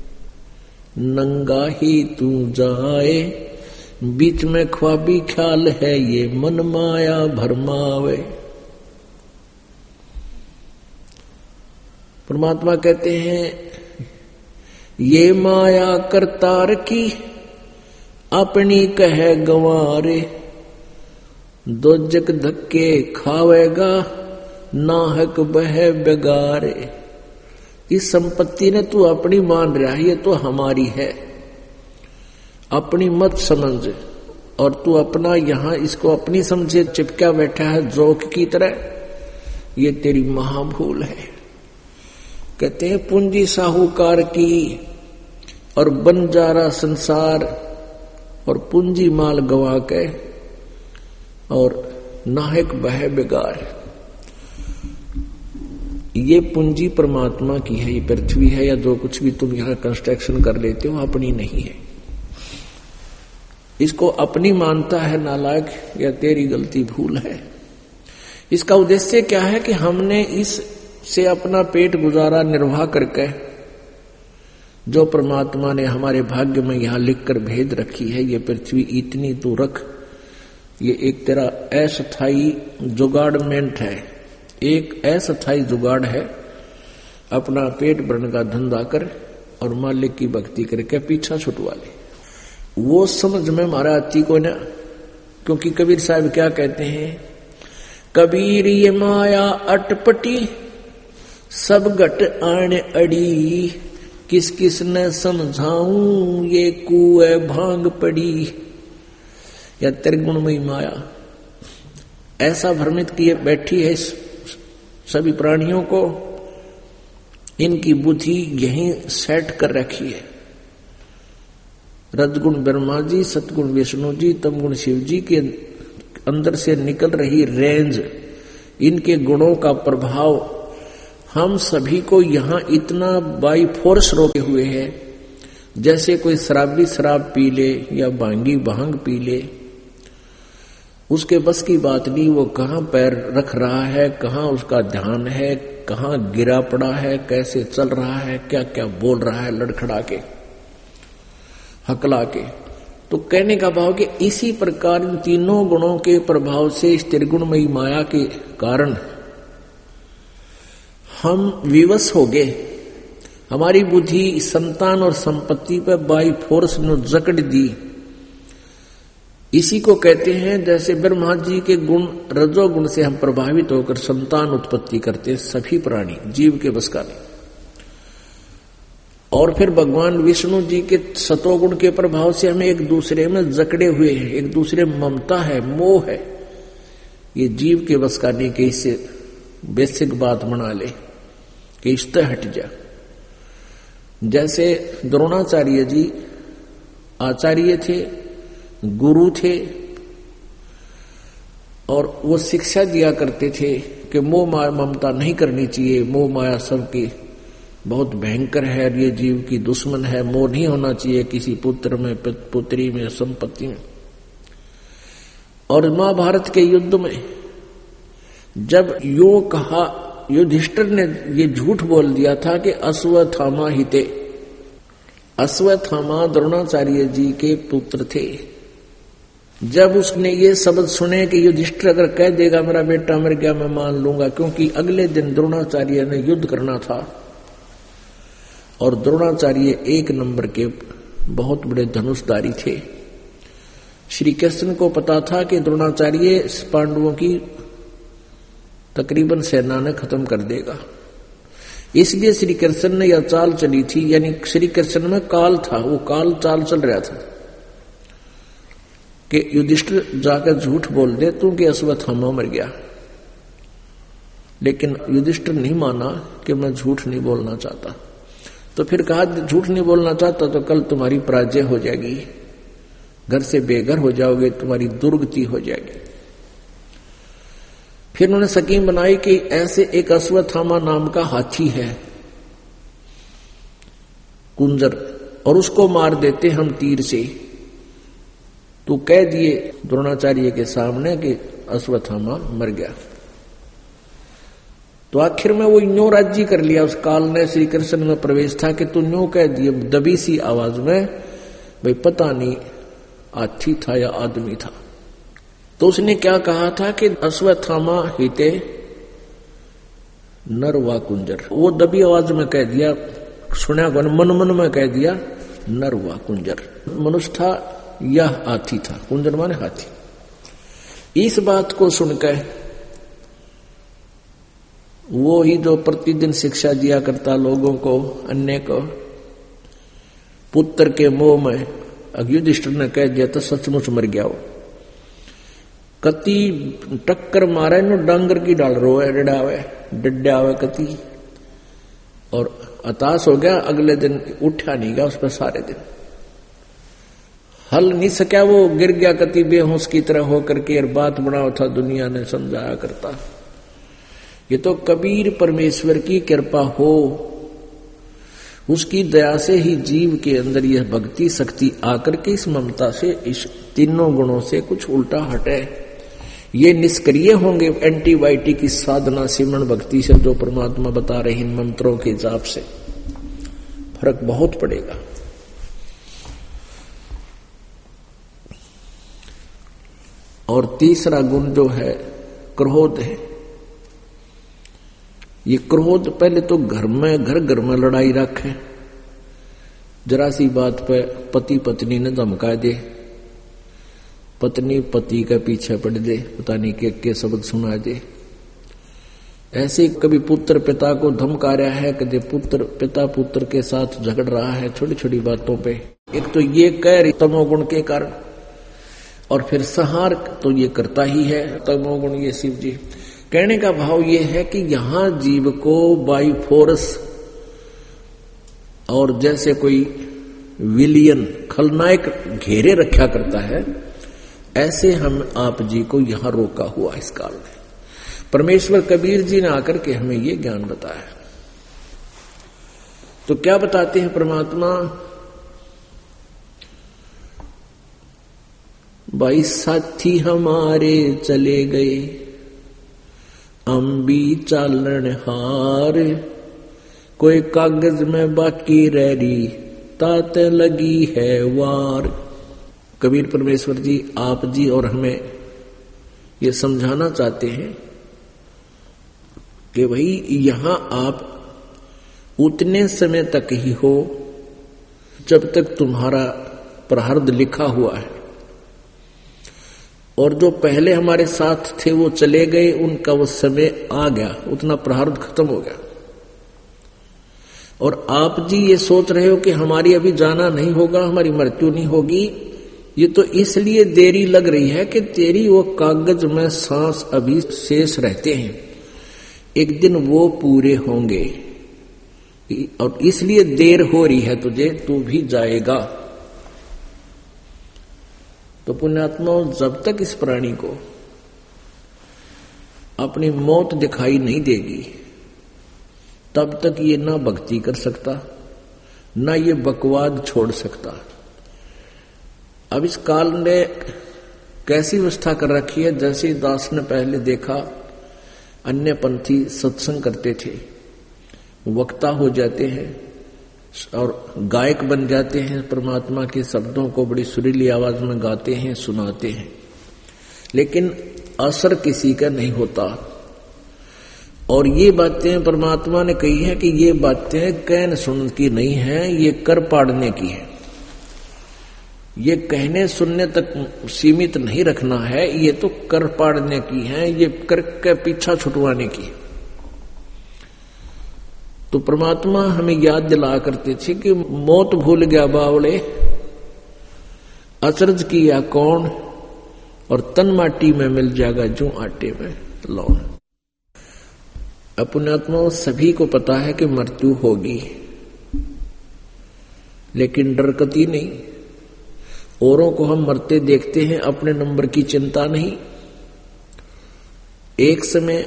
नंगा ही तू जाए, बीच में ख्वाबी ख्याल है ये मन माया भरमावे। परमात्मा कहते हैं ये माया करतार की अपनी कहे गंवारे, दोजक धक्के खावेगा नाहक बह बेगारे। इस संपत्ति ने तू अपनी मान रहा है, ये तो हमारी है, अपनी मत समझ, और तू अपना यहां इसको अपनी समझे चिपका बैठा है जोक की तरह, ये तेरी महाभूल है। कहते हैं पूंजी साहूकार की और बंजारा संसार, और पूंजी माल गवा के और नाहक बह बेगार। ये पूंजी परमात्मा की है, ये पृथ्वी है या जो कुछ भी तुम यहां कंस्ट्रक्शन कर लेते हो अपनी नहीं है। इसको अपनी मानता है नालायक, या तेरी गलती भूल है। इसका उद्देश्य क्या है कि हमने इससे अपना पेट गुजारा निर्वाह करके जो परमात्मा ने हमारे भाग्य में यहां लिखकर भेज रखी है, ये पृथ्वी इतनी तू रख, ये एक तेरा अस्थायी जुगाड़मेंट है, एक अस्थायी जुगाड़ है। अपना पेट भरने का धंधा कर और मालिक की भक्ति करके पीछा छुटवा ले। वो समझ में मारा आती को ना, क्योंकि कबीर साहब क्या कहते हैं, कबीर ये माया अटपटी सब घट आने अड़ी, किस किस ने समझाऊं ये कुए भांग पड़ी। या त्रिगुणमयी माया ऐसा भ्रमित किए बैठी है सभी प्राणियों को, इनकी बुद्धि यहीं सेट कर रखी है। रजगुण ब्रह्मा जी, सतगुण विष्णु जी, तमगुण शिव जी के अंदर से निकल रही रेंज, इनके गुणों का प्रभाव हम सभी को यहां इतना बाई फोर्स रोके हुए है, जैसे कोई शराबी शराब पी ले या भांगी भांग पी ले, उसके बस की बात नहीं। वो कहां पैर रख रहा है, कहां उसका ध्यान है, कहां गिरा पड़ा है, कैसे चल रहा है, क्या क्या बोल रहा है लड़खड़ा के हकला के। तो कहने का भाव कि इसी प्रकार इन तीनों गुणों के प्रभाव से इस त्रिगुणमयी माया के कारण हम विवश हो गए। हमारी बुद्धि संतान और संपत्ति पर बाई फोर्स ने जकड़ दी। इसी को कहते हैं जैसे ब्रह्मा जी के गुण रजोगुण से हम प्रभावित होकर संतान उत्पत्ति करते हैं, सभी प्राणी जीव के बस का नहीं। और फिर भगवान विष्णु जी के सतोगुण के प्रभाव से हमें एक दूसरे में जकड़े हुए हैं, एक दूसरे में ममता है, मोह है। ये जीव के बस का नहीं कि इससे बेसिक बात बना ले कि इससे हट जा। जैसे द्रोणाचार्य जी आचार्य थे, गुरु थे, और वो शिक्षा दिया करते थे कि मोह माया ममता नहीं करनी चाहिए, मोह माया सबकी बहुत भयंकर है, ये जीव की दुश्मन है, मोह नहीं होना चाहिए किसी पुत्र में, पुत्री में, संपत्ति में। और महाभारत के युद्ध में जब यो कहा, युधिष्ठिर ने ये झूठ बोल दिया था कि अश्वत्थामा हिते, अश्वत्थामा द्रोणाचार्य जी के पुत्र थे, जब उसने ये शब्द सुने कि युधिष्ठिर अगर कह देगा मेरा बेटा मर गया मैं मान लूंगा, क्योंकि अगले दिन द्रोणाचार्य ने युद्ध करना था और द्रोणाचार्य 1 नंबर के बहुत बड़े धनुषधारी थे। श्री कृष्ण को पता था कि द्रोणाचार्य पांडवों की तकरीबन सेना ने खत्म कर देगा, इसलिए श्री कृष्ण ने यह चाल चली थी। यानी श्री कृष्ण में काल था, वो काल चाल चल रहा था कि युधिष्ठिर जाकर झूठ बोल दे तू कि अश्वत्थामा मर गया, लेकिन युधिष्ठिर नहीं माना कि मैं झूठ नहीं बोलना चाहता। तो फिर कहा झूठ नहीं बोलना चाहता तो कल तुम्हारी पराजय हो जाएगी, घर से बेघर हो जाओगे, तुम्हारी दुर्गति हो जाएगी। फिर उन्होंने स्कीम बनाई कि ऐसे एक अश्वत्थामा नाम का हाथी है कुंजर, और उसको मार देते हम तीर से। तो कह दिए द्रोणाचार्य के सामने कि अश्वत्थामा मर गया। तो आखिर में वो न्यो राज्य कर लिया। उस काल ने श्री कृष्ण में प्रवेश था कि तू न्यो कह दिए दबी सी आवाज में, भाई पता नहीं हाथी था या आदमी था। तो उसने क्या कहा था कि अश्वत्थामा हिते नर वा कुंजर, वो दबी आवाज में कह दिया, सुना मन मन में कह दिया नर वा कुंजर। मनुष्य था या हाथी था, कुंजर माने हाथी। इस बात को सुनकर वो ही जो प्रतिदिन शिक्षा दिया करता लोगों को, अन्य को, पुत्र के मोह में युधिष्ठिर ने कह दिया तो सचमुच मर गया हो। कति टक्कर मारे नो डांगर की डाल रोए डडावे कति, और हताश हो गया। अगले दिन उठा नहीं गया उस पर सारे दिन, हल नहीं सका, वो गिर गया कति बेहोश की तरह होकर के। और बात बना था दुनिया ने समझाया करता। ये तो कबीर परमेश्वर की कृपा हो, उसकी दया से ही जीव के अंदर यह भक्ति शक्ति आकर के इस ममता से, इस तीनों गुणों से कुछ उल्टा हटे। ये निष्क्रिय होंगे एंटीबायोटिक की साधना सिमरन भक्ति से, जो परमात्मा बता रहे इन मंत्रों के जाप से फर्क बहुत पड़ेगा। और तीसरा गुण जो है क्रोध है। ये क्रोध पहले तो घर में लड़ाई रखे, जरा सी बात पे पति पत्नी ने धमका दे, पत्नी पति का पीछे पड़ दे, पता नहीं के शब्द सुना दे। ऐसे कभी पुत्र पिता को धमका रहा है, कभी पिता पुत्र के साथ झगड़ रहा है छोटी छोटी बातों पे। एक तो ये कह तमोगुण के कारण, और फिर संहार तो ये करता ही है तमोगुण। ये शिव जी कहने का भाव ये है कि यहां जीव को बाई फोर्स, और जैसे कोई विलियन खलनायक घेरे रखा करता है, ऐसे हम आप जी को यहां रोका हुआ इस काल में। परमेश्वर कबीर जी ने आकर के हमें ये ज्ञान बताया। तो क्या बताते हैं परमात्मा? भाई साथी हमारे चले गए, अम्बी चालन हार, कोई कागज में बाकी रह रही, तात लगी है वार। कबीर परमेश्वर जी आप जी और हमें ये समझाना चाहते हैं कि भाई यहां आप उतने समय तक ही हो जब तक तुम्हारा प्रारब्ध लिखा हुआ है, और जो पहले हमारे साथ थे वो चले गए, उनका वो समय आ गया, उतना प्रारब्ध खत्म हो गया। और आप जी ये सोच रहे हो कि हमारी अभी जाना नहीं होगा, हमारी मृत्यु नहीं होगी, ये तो इसलिए देरी लग रही है कि तेरी वो कागज में सांस अभी शेष रहते हैं, एक दिन वो पूरे होंगे, और इसलिए देर हो रही है तुझे, तू भी जाएगा। तो पुण्यात्मा, जब तक इस प्राणी को अपनी मौत दिखाई नहीं देगी, तब तक ये ना भक्ति कर सकता, ना ये बकवाद छोड़ सकता। अब इस काल ने कैसी व्यवस्था कर रखी है, जैसे दास ने पहले देखा अन्य पंथी सत्संग करते थे, वक्ता हो जाते हैं, और गायक बन जाते हैं, परमात्मा के शब्दों को बड़ी सुरीली आवाज में गाते हैं, सुनाते हैं, लेकिन असर किसी का नहीं होता। और ये बातें परमात्मा ने कही है कि ये बातें कहने सुन की नहीं है, ये कर पाड़ने की है। ये कहने सुनने तक सीमित नहीं रखना है, ये तो कर पाड़ने की है, ये कर के पीछा छुटवाने की है। तो परमात्मा हमें याद दिला करते थे कि मौत भूल गया बावड़े, अचरज किया कौन, और तन माटी में मिल जाएगा जो आटे में लौन। अपने आत्मा सभी को पता है कि मृत्यु होगी, लेकिन डर कती नहीं। औरों को हम मरते देखते हैं, अपने नंबर की चिंता नहीं। एक समय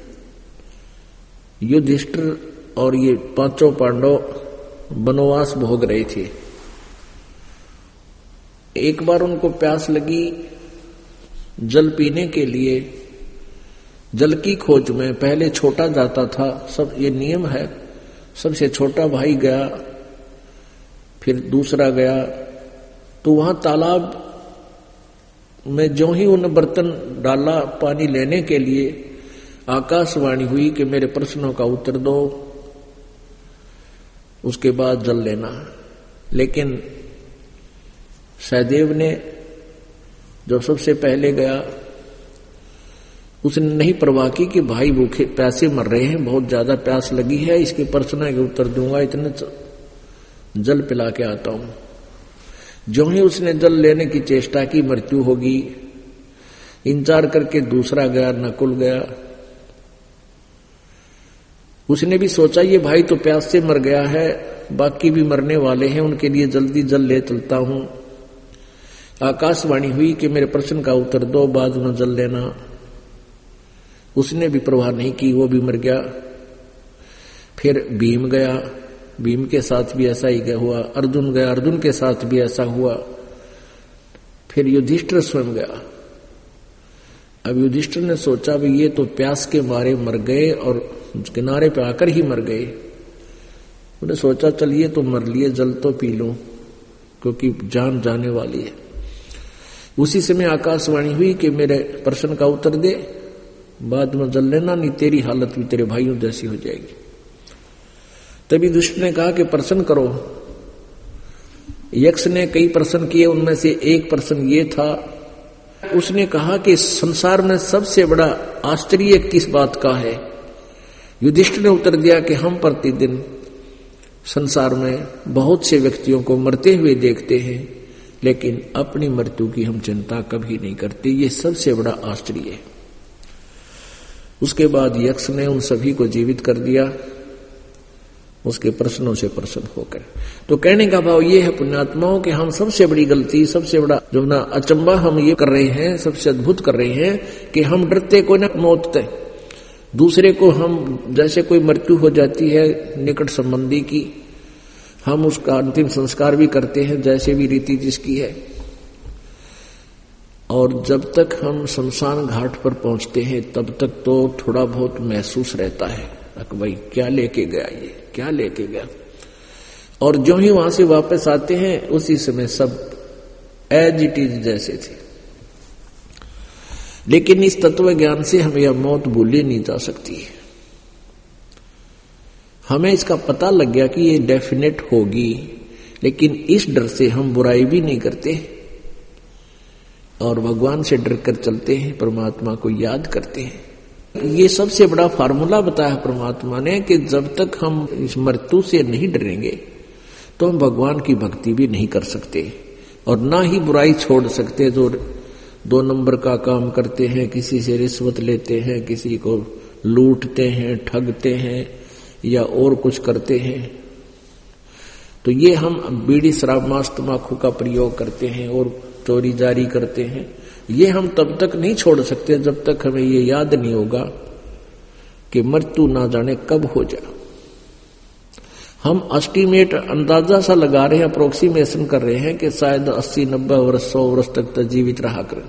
युधिष्ठिर और ये पांचों पांडव वनवास भोग रहे थे। एक बार उनको प्यास लगी, जल पीने के लिए जल की खोज में पहले छोटा जाता था, सब ये नियम है, सबसे छोटा भाई गया, फिर दूसरा गया। तो वहां तालाब में जो ही उन्हें बर्तन डाला पानी लेने के लिए, आकाशवाणी हुई कि मेरे प्रश्नों का उत्तर दो, उसके बाद जल लेना। लेकिन सहदेव ने जो सबसे पहले गया, उसने नहीं परवाह की कि भाई भूखे प्यासे मर रहे हैं, बहुत ज्यादा प्यास लगी है, इसके प्रश्न के उत्तर दूंगा, इतने जल पिला के आता हूं। जो ही उसने जल लेने की चेष्टा की, मृत्यु होगी। इंतजार करके दूसरा गया, नकुल गया। उसने भी सोचा ये भाई तो प्यास से मर गया है, बाकी भी मरने वाले हैं, उनके लिए जल्दी जल ले चलता हूं। आकाशवाणी हुई कि मेरे प्रश्न का उत्तर दो, बाद में जल लेना। उसने भी परवाह नहीं की, वो भी मर गया। फिर भीम गया, भीम के साथ भी ऐसा ही हुआ। अर्जुन गया, अर्जुन के साथ भी ऐसा हुआ। फिर युधिष्ठिर स्वयं गया। अब युधिष्ठिर ने सोचा भी ये तो प्यास के मारे मर गए और किनारे पे आकर ही मर गए। उन्हें सोचा चल ये तो मर लिए, जल तो पी लूं, क्योंकि जान जाने वाली है। उसी समय आकाशवाणी हुई कि मेरे प्रश्न का उत्तर दे, बाद में जल लेना, नहीं तेरी हालत भी तेरे भाइयों जैसी हो जाएगी। तभी दुष्ट ने कहा कि प्रश्न करो। यक्ष ने कई प्रश्न किए, उनमें से एक प्रश्न ये था, उसने कहा कि संसार में सबसे बड़ा आश्चर्य किस बात का है। युधिष्ठिर ने उत्तर दिया कि हम प्रतिदिन संसार में बहुत से व्यक्तियों को मरते हुए देखते हैं, लेकिन अपनी मृत्यु की हम चिंता कभी नहीं करते, ये सबसे बड़ा आश्चर्य है। उसके बाद यक्ष ने उन सभी को जीवित कर दिया, उसके प्रश्नों से प्रसन्न होकर। तो कहने का भाव ये है पुण्यात्माओं कि हम सबसे बड़ी गलती, सबसे बड़ा जो ना अचंबा हम ये कर रहे हैं, सबसे अद्भुत कर रहे हैं कि हम डरते को न मौत से। दूसरे को हम जैसे कोई मृत्यु हो जाती है निकट संबंधी की, हम उसका अंतिम संस्कार भी करते हैं जैसे भी रीति जिसकी है। और जब तक हम शमशान घाट पर पहुंचते हैं तब तक तो थोड़ा बहुत महसूस रहता है कि भाई क्या लेके गया, ये क्या लेके गया। और जो ही वहां से वापस आते हैं उसी समय सब एज इट इज जैसे थे। लेकिन इस तत्व ज्ञान से हमें यह मौत भूली नहीं जा सकती है। हमें इसका पता लग गया कि ये डेफिनेट होगी, लेकिन इस डर से हम बुराई भी नहीं करते और भगवान से डर कर चलते हैं, परमात्मा को याद करते हैं। ये सबसे बड़ा फार्मूला बताया परमात्मा ने कि जब तक हम इस मृत्यु से नहीं डरेंगे तो हम भगवान की भक्ति भी नहीं कर सकते और ना ही बुराई छोड़ सकते। जो 2 नंबर का काम करते हैं, किसी से रिश्वत लेते हैं, किसी को लूटते हैं, ठगते हैं या और कुछ करते हैं, तो ये हम बीड़ी शराब मांस तंबाकू का प्रयोग करते हैं और चोरी जारी करते हैं, ये हम तब तक नहीं छोड़ सकते जब तक हमें ये याद नहीं होगा कि मृत्यु ना जाने कब हो जाए। हम एस्टीमेट अंदाजा सा लगा रहे हैं, अप्रोक्सीमेशन कर रहे हैं कि शायद 80-90 वर्ष 100 वर्ष तक तो जीवित रहा करें।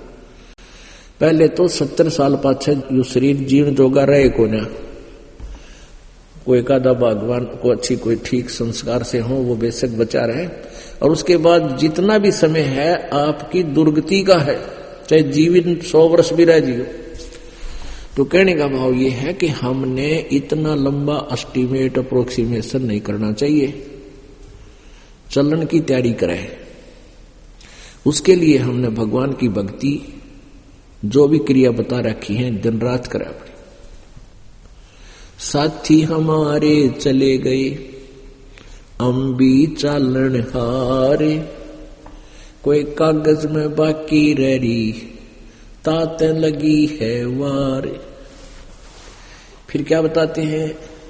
पहले तो 70 साल पाछे जो शरीर जीवन जोगा रहे को ना, कोई एकादा भगवान को अच्छी कोई ठीक संस्कार से हो, वो बेशक बचा रहे। और उसके बाद जितना भी समय है आपकी दुर्गति का है, चाहे जीवन 100 वर्ष भी रह जियो। तो कहने का भाव ये है कि हमने इतना लंबा एस्टिमेट अप्रोक्सीमेशन नहीं करना चाहिए, चलन की तैयारी करें। उसके लिए हमने भगवान की भक्ति जो भी क्रिया बता रखी है दिन रात करें। अपनी साथी हमारे चले गए अम्बी चालन हारे, कोई कागज में बाकी रह रही ताते लगी है वार। फिर क्या बताते हैं,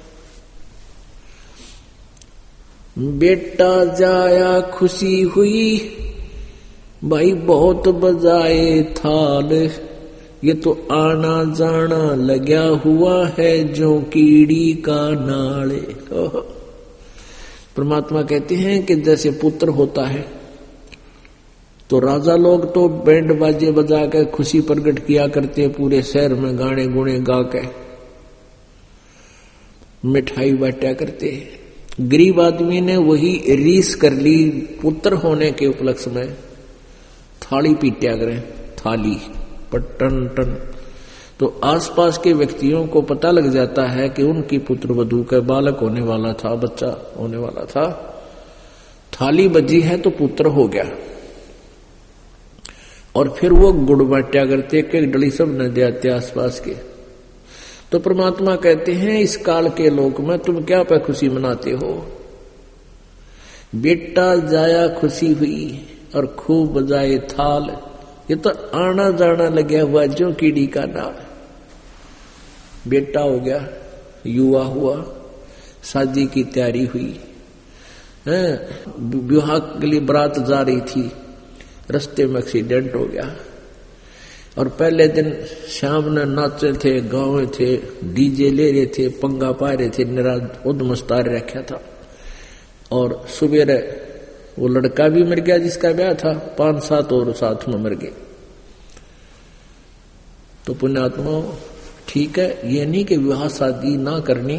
बेटा जाया खुशी हुई भाई बहुत बजाए थाल, ये तो आना जाना लगा हुआ है जो कीड़ी का नाले। परमात्मा कहते हैं कि जैसे पुत्र होता है तो राजा लोग तो बैंड बाजे बजा के खुशी प्रकट किया करते हैं, पूरे शहर में गाने गुणे गा के मिठाई बांटा करते हैं। गरीब आदमी ने वही रीस कर ली, पुत्र होने के उपलक्ष्य में थाली पीटा करें, थाली पटन टन। तो आसपास के व्यक्तियों को पता लग जाता है कि उनकी पुत्र वधू का बालक होने वाला था, बच्चा होने वाला था। थाली बजी है तो पुत्र हो गया। और फिर वो गुड़ बांटा करते, एक डली सब न देते आसपास के। तो परमात्मा कहते हैं इस काल के लोक में तुम क्या पे खुशी मनाते हो, बेटा जाया खुशी हुई और खूब बजाए थाल, ये तो आना जाना लगा हुआ जो कीड़ी का नाल। बेटा हो गया, युवा हुआ, शादी की तैयारी हुई, विवाह के लिए बारात जा रही थी, रास्ते में एक्सीडेंट हो गया। और पहले दिन शाम ने नाचे थे, गाँव थे, डीजे ले रहे थे, पंगा पा रहे थे, निराज उद्मस्तार रखा था। और सुबह वो लड़का भी मर गया जिसका ब्याह था, 5-7 और साथ में मर गए। तो पुण्यात्मा ठीक है, ये नहीं कि विवाह शादी ना करनी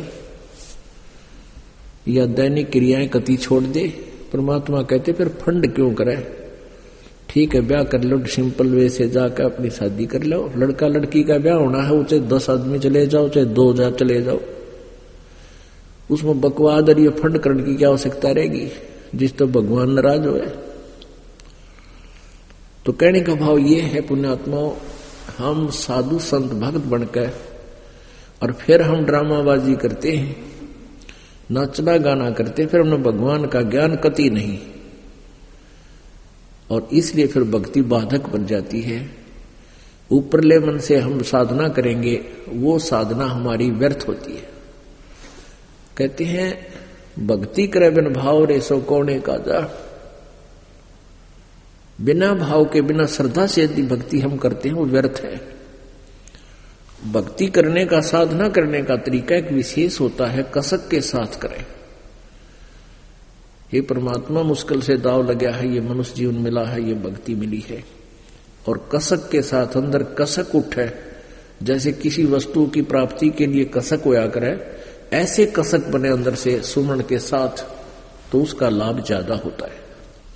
या दैनिक क्रियाएं कति छोड़ दे। परमात्मा कहते फिर फंड क्यों करे, ठीक है ब्याह कर लो, सिंपल वे से जाकर अपनी शादी कर लो। लड़का लड़की का ब्याह होना है, चाहे 10 आदमी चले जाओ, चाहे 2 चले जाओ, उसमें बकवाद और ये फंड करने की क्या आवश्यकता रहेगी, जिस तो भगवान नाराज हुए। तो कहने का भाव ये है पुण्यात्माओं, हम साधु संत भक्त बनकर और फिर हम ड्रामाबाजी करते हैं, नाचना गाना करते, फिर हमने भगवान का ज्ञान कति नहीं, और इसलिए फिर भक्ति बाधक बन जाती है। ऊपरले मन से हम साधना करेंगे, वो साधना हमारी व्यर्थ होती है। कहते हैं भक्ति करे बिन भाव रे सो कौने का जा। बिना भाव के, बिना श्रद्धा से यदि भक्ति हम करते हैं वो व्यर्थ है। भक्ति करने का, साधना करने का तरीका एक विशेष होता है, कसक के साथ करें। ये परमात्मा मुश्किल से दाव लगा है, ये मनुष्य जीवन मिला है, ये भक्ति मिली है, और कसक के साथ अंदर कसक उठे, जैसे किसी वस्तु की प्राप्ति के लिए कसक होया करे, ऐसे कसक बने अंदर से सुमन के साथ, तो उसका लाभ ज्यादा होता है।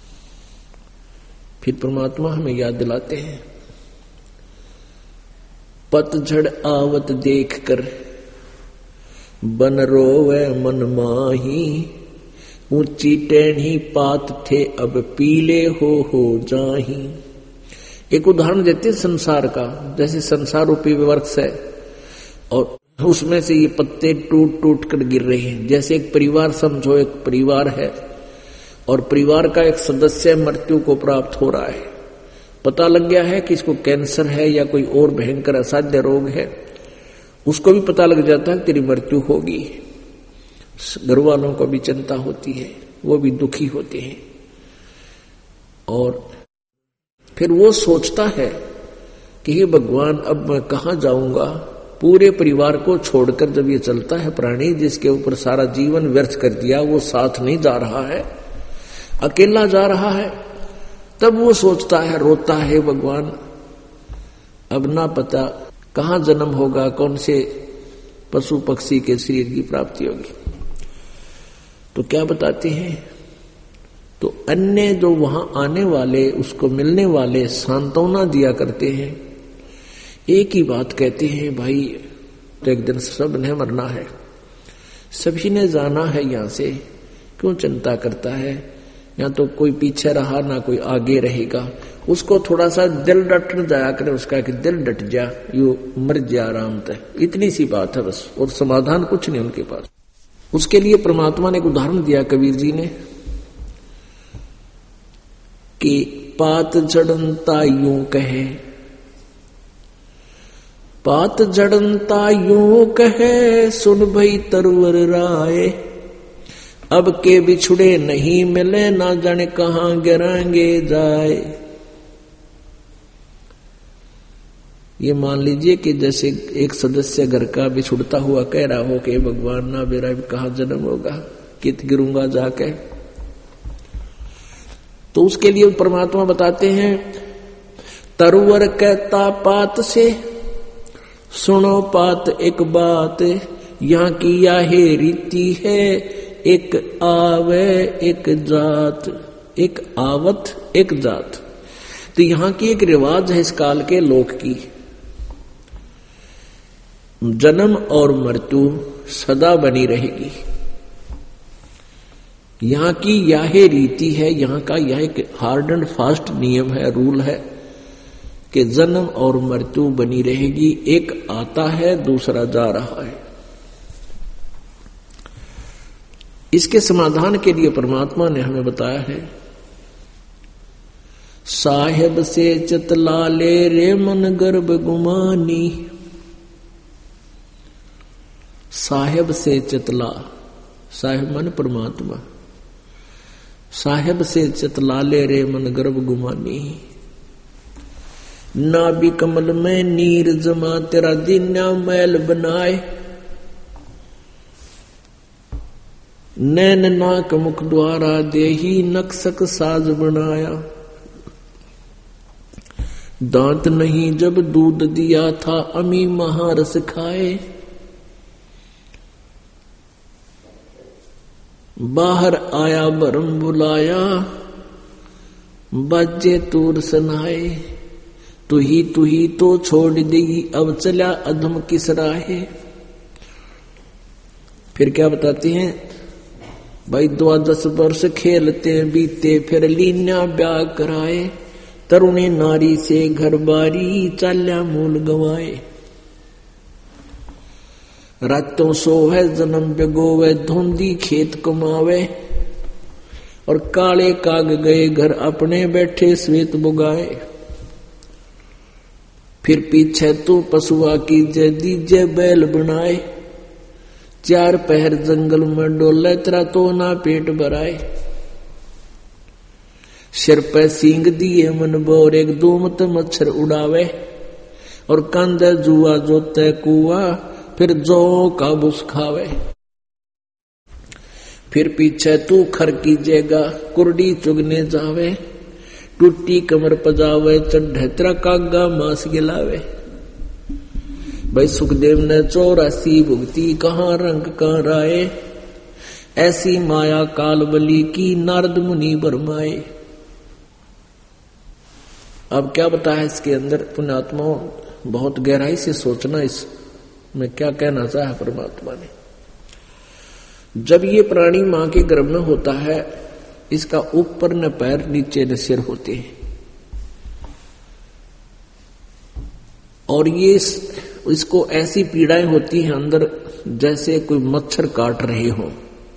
फिर परमात्मा हमें याद दिलाते हैं, पतझड़ आवत देख कर बन रोवे मन माही, ऊंची टेढ़ी पात थे अब पीले हो जाही। एक उदाहरण देते संसार का, जैसे संसार रूपी वृक्ष है और उसमें से ये पत्ते टूट टूट कर गिर रहे हैं। जैसे एक परिवार समझो, एक परिवार है और परिवार का एक सदस्य मृत्यु को प्राप्त हो रहा है, पता लग गया है कि इसको कैंसर है या कोई और भयंकर असाध्य रोग है, उसको भी पता लग जाता है तेरी मृत्यु होगी। घर वालों को भी चिंता होती है, वो भी दुखी होते हैं, और फिर वो सोचता है कि हे भगवान अब मैं कहाँ जाऊंगा। पूरे परिवार को छोड़कर जब ये चलता है प्राणी, जिसके ऊपर सारा जीवन व्यर्थ कर दिया, वो साथ नहीं जा रहा है, अकेला जा रहा है, तब वो सोचता है, रोता है, भगवान अब ना पता कहाँ जन्म होगा, कौन से पशु पक्षी के शरीर की प्राप्ति होगी। तो क्या बताते हैं, तो अन्य जो वहां आने वाले उसको मिलने वाले सांत्वना दिया करते हैं, एक ही बात कहते हैं, भाई तो एक दिन सब ने मरना है, सभी ने जाना है यहां से, क्यों चिंता करता है, यहाँ तो कोई पीछे रहा ना कोई आगे रहेगा। उसको थोड़ा सा दिल डट जाया करे उसका कि दिल डट जा, यू मर जा आराम तय, इतनी सी बात है बस, और समाधान कुछ नहीं उनके पास। उसके लिए परमात्मा ने एक उदाहरण दिया कबीर जी ने कि पात जड़नता यूं कहे, पात जड़नता यूं कहे, सुन भई तरवर राय, अब के बिछुड़े नहीं मिले, ना जाने कहां गिरांगे जाए। ये मान लीजिए कि जैसे एक सदस्य घर का बिछुड़ता हुआ कह रहा हो कि भगवान ना मेरा कहां जन्म होगा, कित गिरूंगा जाके। तो उसके लिए परमात्मा बताते हैं, तरवर कहता पात से, सुनो पात एक बात, यहाँ की याहे रीति है, एक आवे एक जात, एक आवत एक जात। तो यहां की एक रिवाज है इस काल के लोक की, जन्म और मृत्यु सदा बनी रहेगी। यहां की यह रीति है, यहां का यह एक हार्ड एंड फास्ट नियम है, रूल है कि जन्म और मृत्यु बनी रहेगी, एक आता है दूसरा जा रहा है। इसके समाधान के लिए परमात्मा ने हमें बताया है, साहेब से चतला ले रे मन गर्भ गुमानी। साहेब से चतला, साहेब मन परमात्मा, साहेब से चतला ले रे मन गर्भ गुमानी। नाभि कमल में नीर जमा, तेरा दीन्या मैल बनाए, नैन नाक मुख द्वारा देही नक्सक साज बनाया। दांत नहीं जब दूध दिया था, अमी महारस खाए, बाहर आया भरम बुलाया, बाजे तूर सनाए। तू ही तो छोड़ देगी, अब चला अधम किस राहे। फिर क्या बताते हैं, भाई 12 वर्ष खेलते बीते, फिर लीना ब्याह कराए, तरुणी नारी से घर बारी, चाल्या मूल गवाए। रातों सोवे जन्म जगोवे, धुंधी खेत कमावे, और काले काग गए घर अपने, बैठे श्वेत बुगाए। फिर पीछे तू पशुआ की जय दीजे बैल बनाए, 4 पहर जंगल में डोले, तेरा तो ना पेट भराए। सिर पे सींग दिए मन बोर, एक दूमत मच्छर उड़ावे, और कंधे जुआ जोते कुआ, फिर जो का बुस खावे। फिर पीछे तू खर कीजेगा, कुर्डी चुगने जावे, टूटी कमर पजावे, चढ़े तेरा कागा मांस गिलावे। भाई सुखदेव ने 84 भुगती, कहां रंग कहां राय, ऐसी माया काल बली की, नारद मुनि बरमाए। अब क्या बताया इसके अंदर, पुण्यात्माओं बहुत गहराई से सोचना इसमें क्या कहना चाहा परमात्मा ने। जब ये प्राणी मां के गर्भ में होता है, इसका ऊपर न पैर नीचे न सिर होते हैं, और ये इसको ऐसी पीड़ाएं होती हैं अंदर जैसे कोई मच्छर काट रहे हो,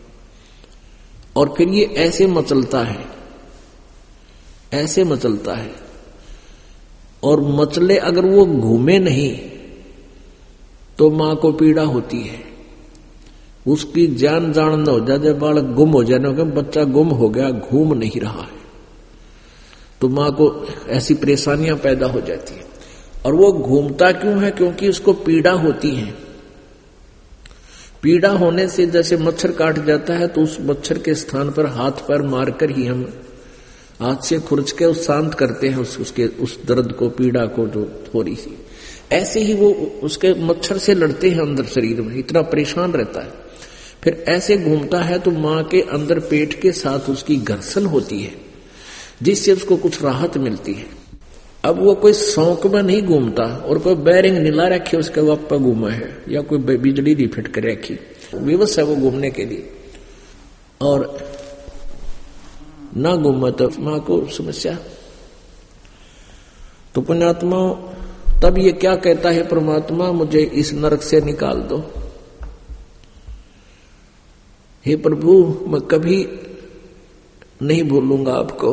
और फिर ये ऐसे मचलता है, ऐसे मचलता है, और मचले अगर वो घूमे नहीं तो मां को पीड़ा होती है। उसकी जान न हो जाए, जब बालक गुम हो जाए, बच्चा गुम हो गया, घूम नहीं रहा है, तो मां को ऐसी परेशानियां पैदा हो जाती है। और वो घूमता क्यों है, क्योंकि उसको पीड़ा होती है। पीड़ा होने से जैसे मच्छर काट जाता है, तो उस मच्छर के स्थान पर हाथ पैर मारकर ही हम हाथ से खुरच के शांत करते हैं उसके उस दर्द को, पीड़ा को जो थोड़ी सी। ऐसे ही वो उसके मच्छर से लड़ते हैं अंदर शरीर में, इतना परेशान रहता है। फिर ऐसे घूमता है तो मां के अंदर पेट के साथ उसकी घर्षण होती है, जिससे उसको कुछ राहत मिलती है। अब वो कोई शौक में नहीं घूमता और कोई बैरिंग नीला रखे उसके वापा घूमा है, या कोई बिजली नहीं फिट कर रखी, विवश है वो घूमने के लिए। और ना घूमा तो मां को समस्या। तो पुण्यात्मा तब ये क्या कहता है, परमात्मा मुझे इस नरक से निकाल दो। हे प्रभु, मैं कभी नहीं भूलूंगा आपको,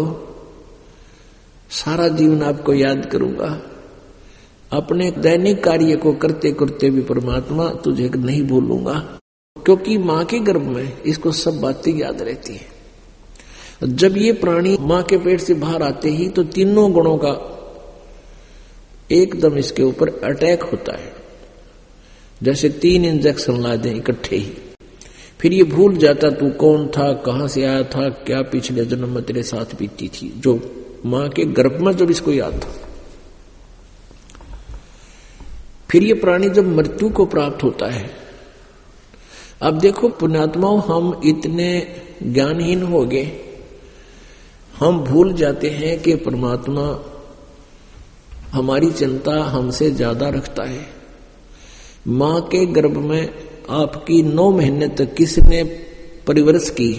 सारा जीवन आपको याद करूंगा। अपने दैनिक कार्य को करते करते भी परमात्मा तुझे नहीं भूलूंगा, क्योंकि मां के गर्भ में इसको सब बातें याद रहती है। जब ये प्राणी मां के पेट से बाहर आते ही तो तीनों गुणों का एकदम इसके ऊपर अटैक होता है, जैसे 3 इंजेक्शन ला दें इकट्ठे ही। फिर ये भूल जाता तू कौन था, कहां से आया था, क्या पिछले जन्म में तेरे साथ बीती थी, जो मां के गर्भ में जब इसको याद था। फिर ये प्राणी जब मृत्यु को प्राप्त होता है, अब देखो पुण्यात्माओं, हम इतने ज्ञानहीन हो गए, हम भूल जाते हैं कि परमात्मा हमारी चिंता हमसे ज्यादा रखता है। मां के गर्भ में आपकी 9 महीने तक किसने परिवरस की,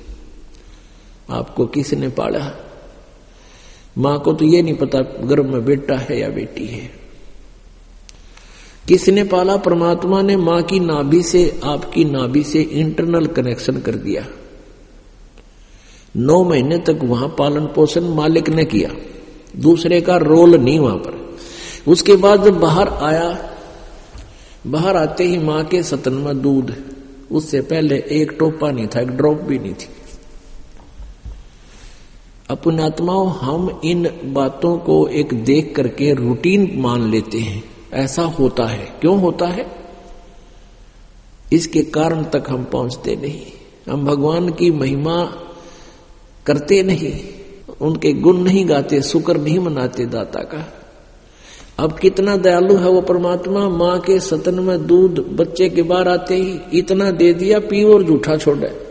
आपको किसने पाला? मां को तो ये नहीं पता गर्भ में बेटा है या बेटी है। किसने पाला? परमात्मा ने मां की नाभि से, आपकी नाभि से इंटरनल कनेक्शन कर दिया। 9 महीने तक वहां पालन पोषण मालिक ने किया, दूसरे का रोल नहीं वहां पर। उसके बाद जब बाहर आया, बाहर आते ही मां के स्तन में दूध, उससे पहले एक टोपा नहीं था, एक ड्रॉप भी नहीं थी। पुण्यात्माओं, हम इन बातों को एक देख करके रूटीन मान लेते हैं। ऐसा होता है, क्यों होता है? इसके कारण तक हम पहुंचते नहीं। हम भगवान की महिमा करते नहीं, उनके गुण नहीं गाते, शुक्र नहीं मनाते दाता का। अब कितना दयालु है वो परमात्मा, मां के स्तन में दूध बच्चे के बाहर आते ही इतना दे दिया, पी और जूठा छोड़ा।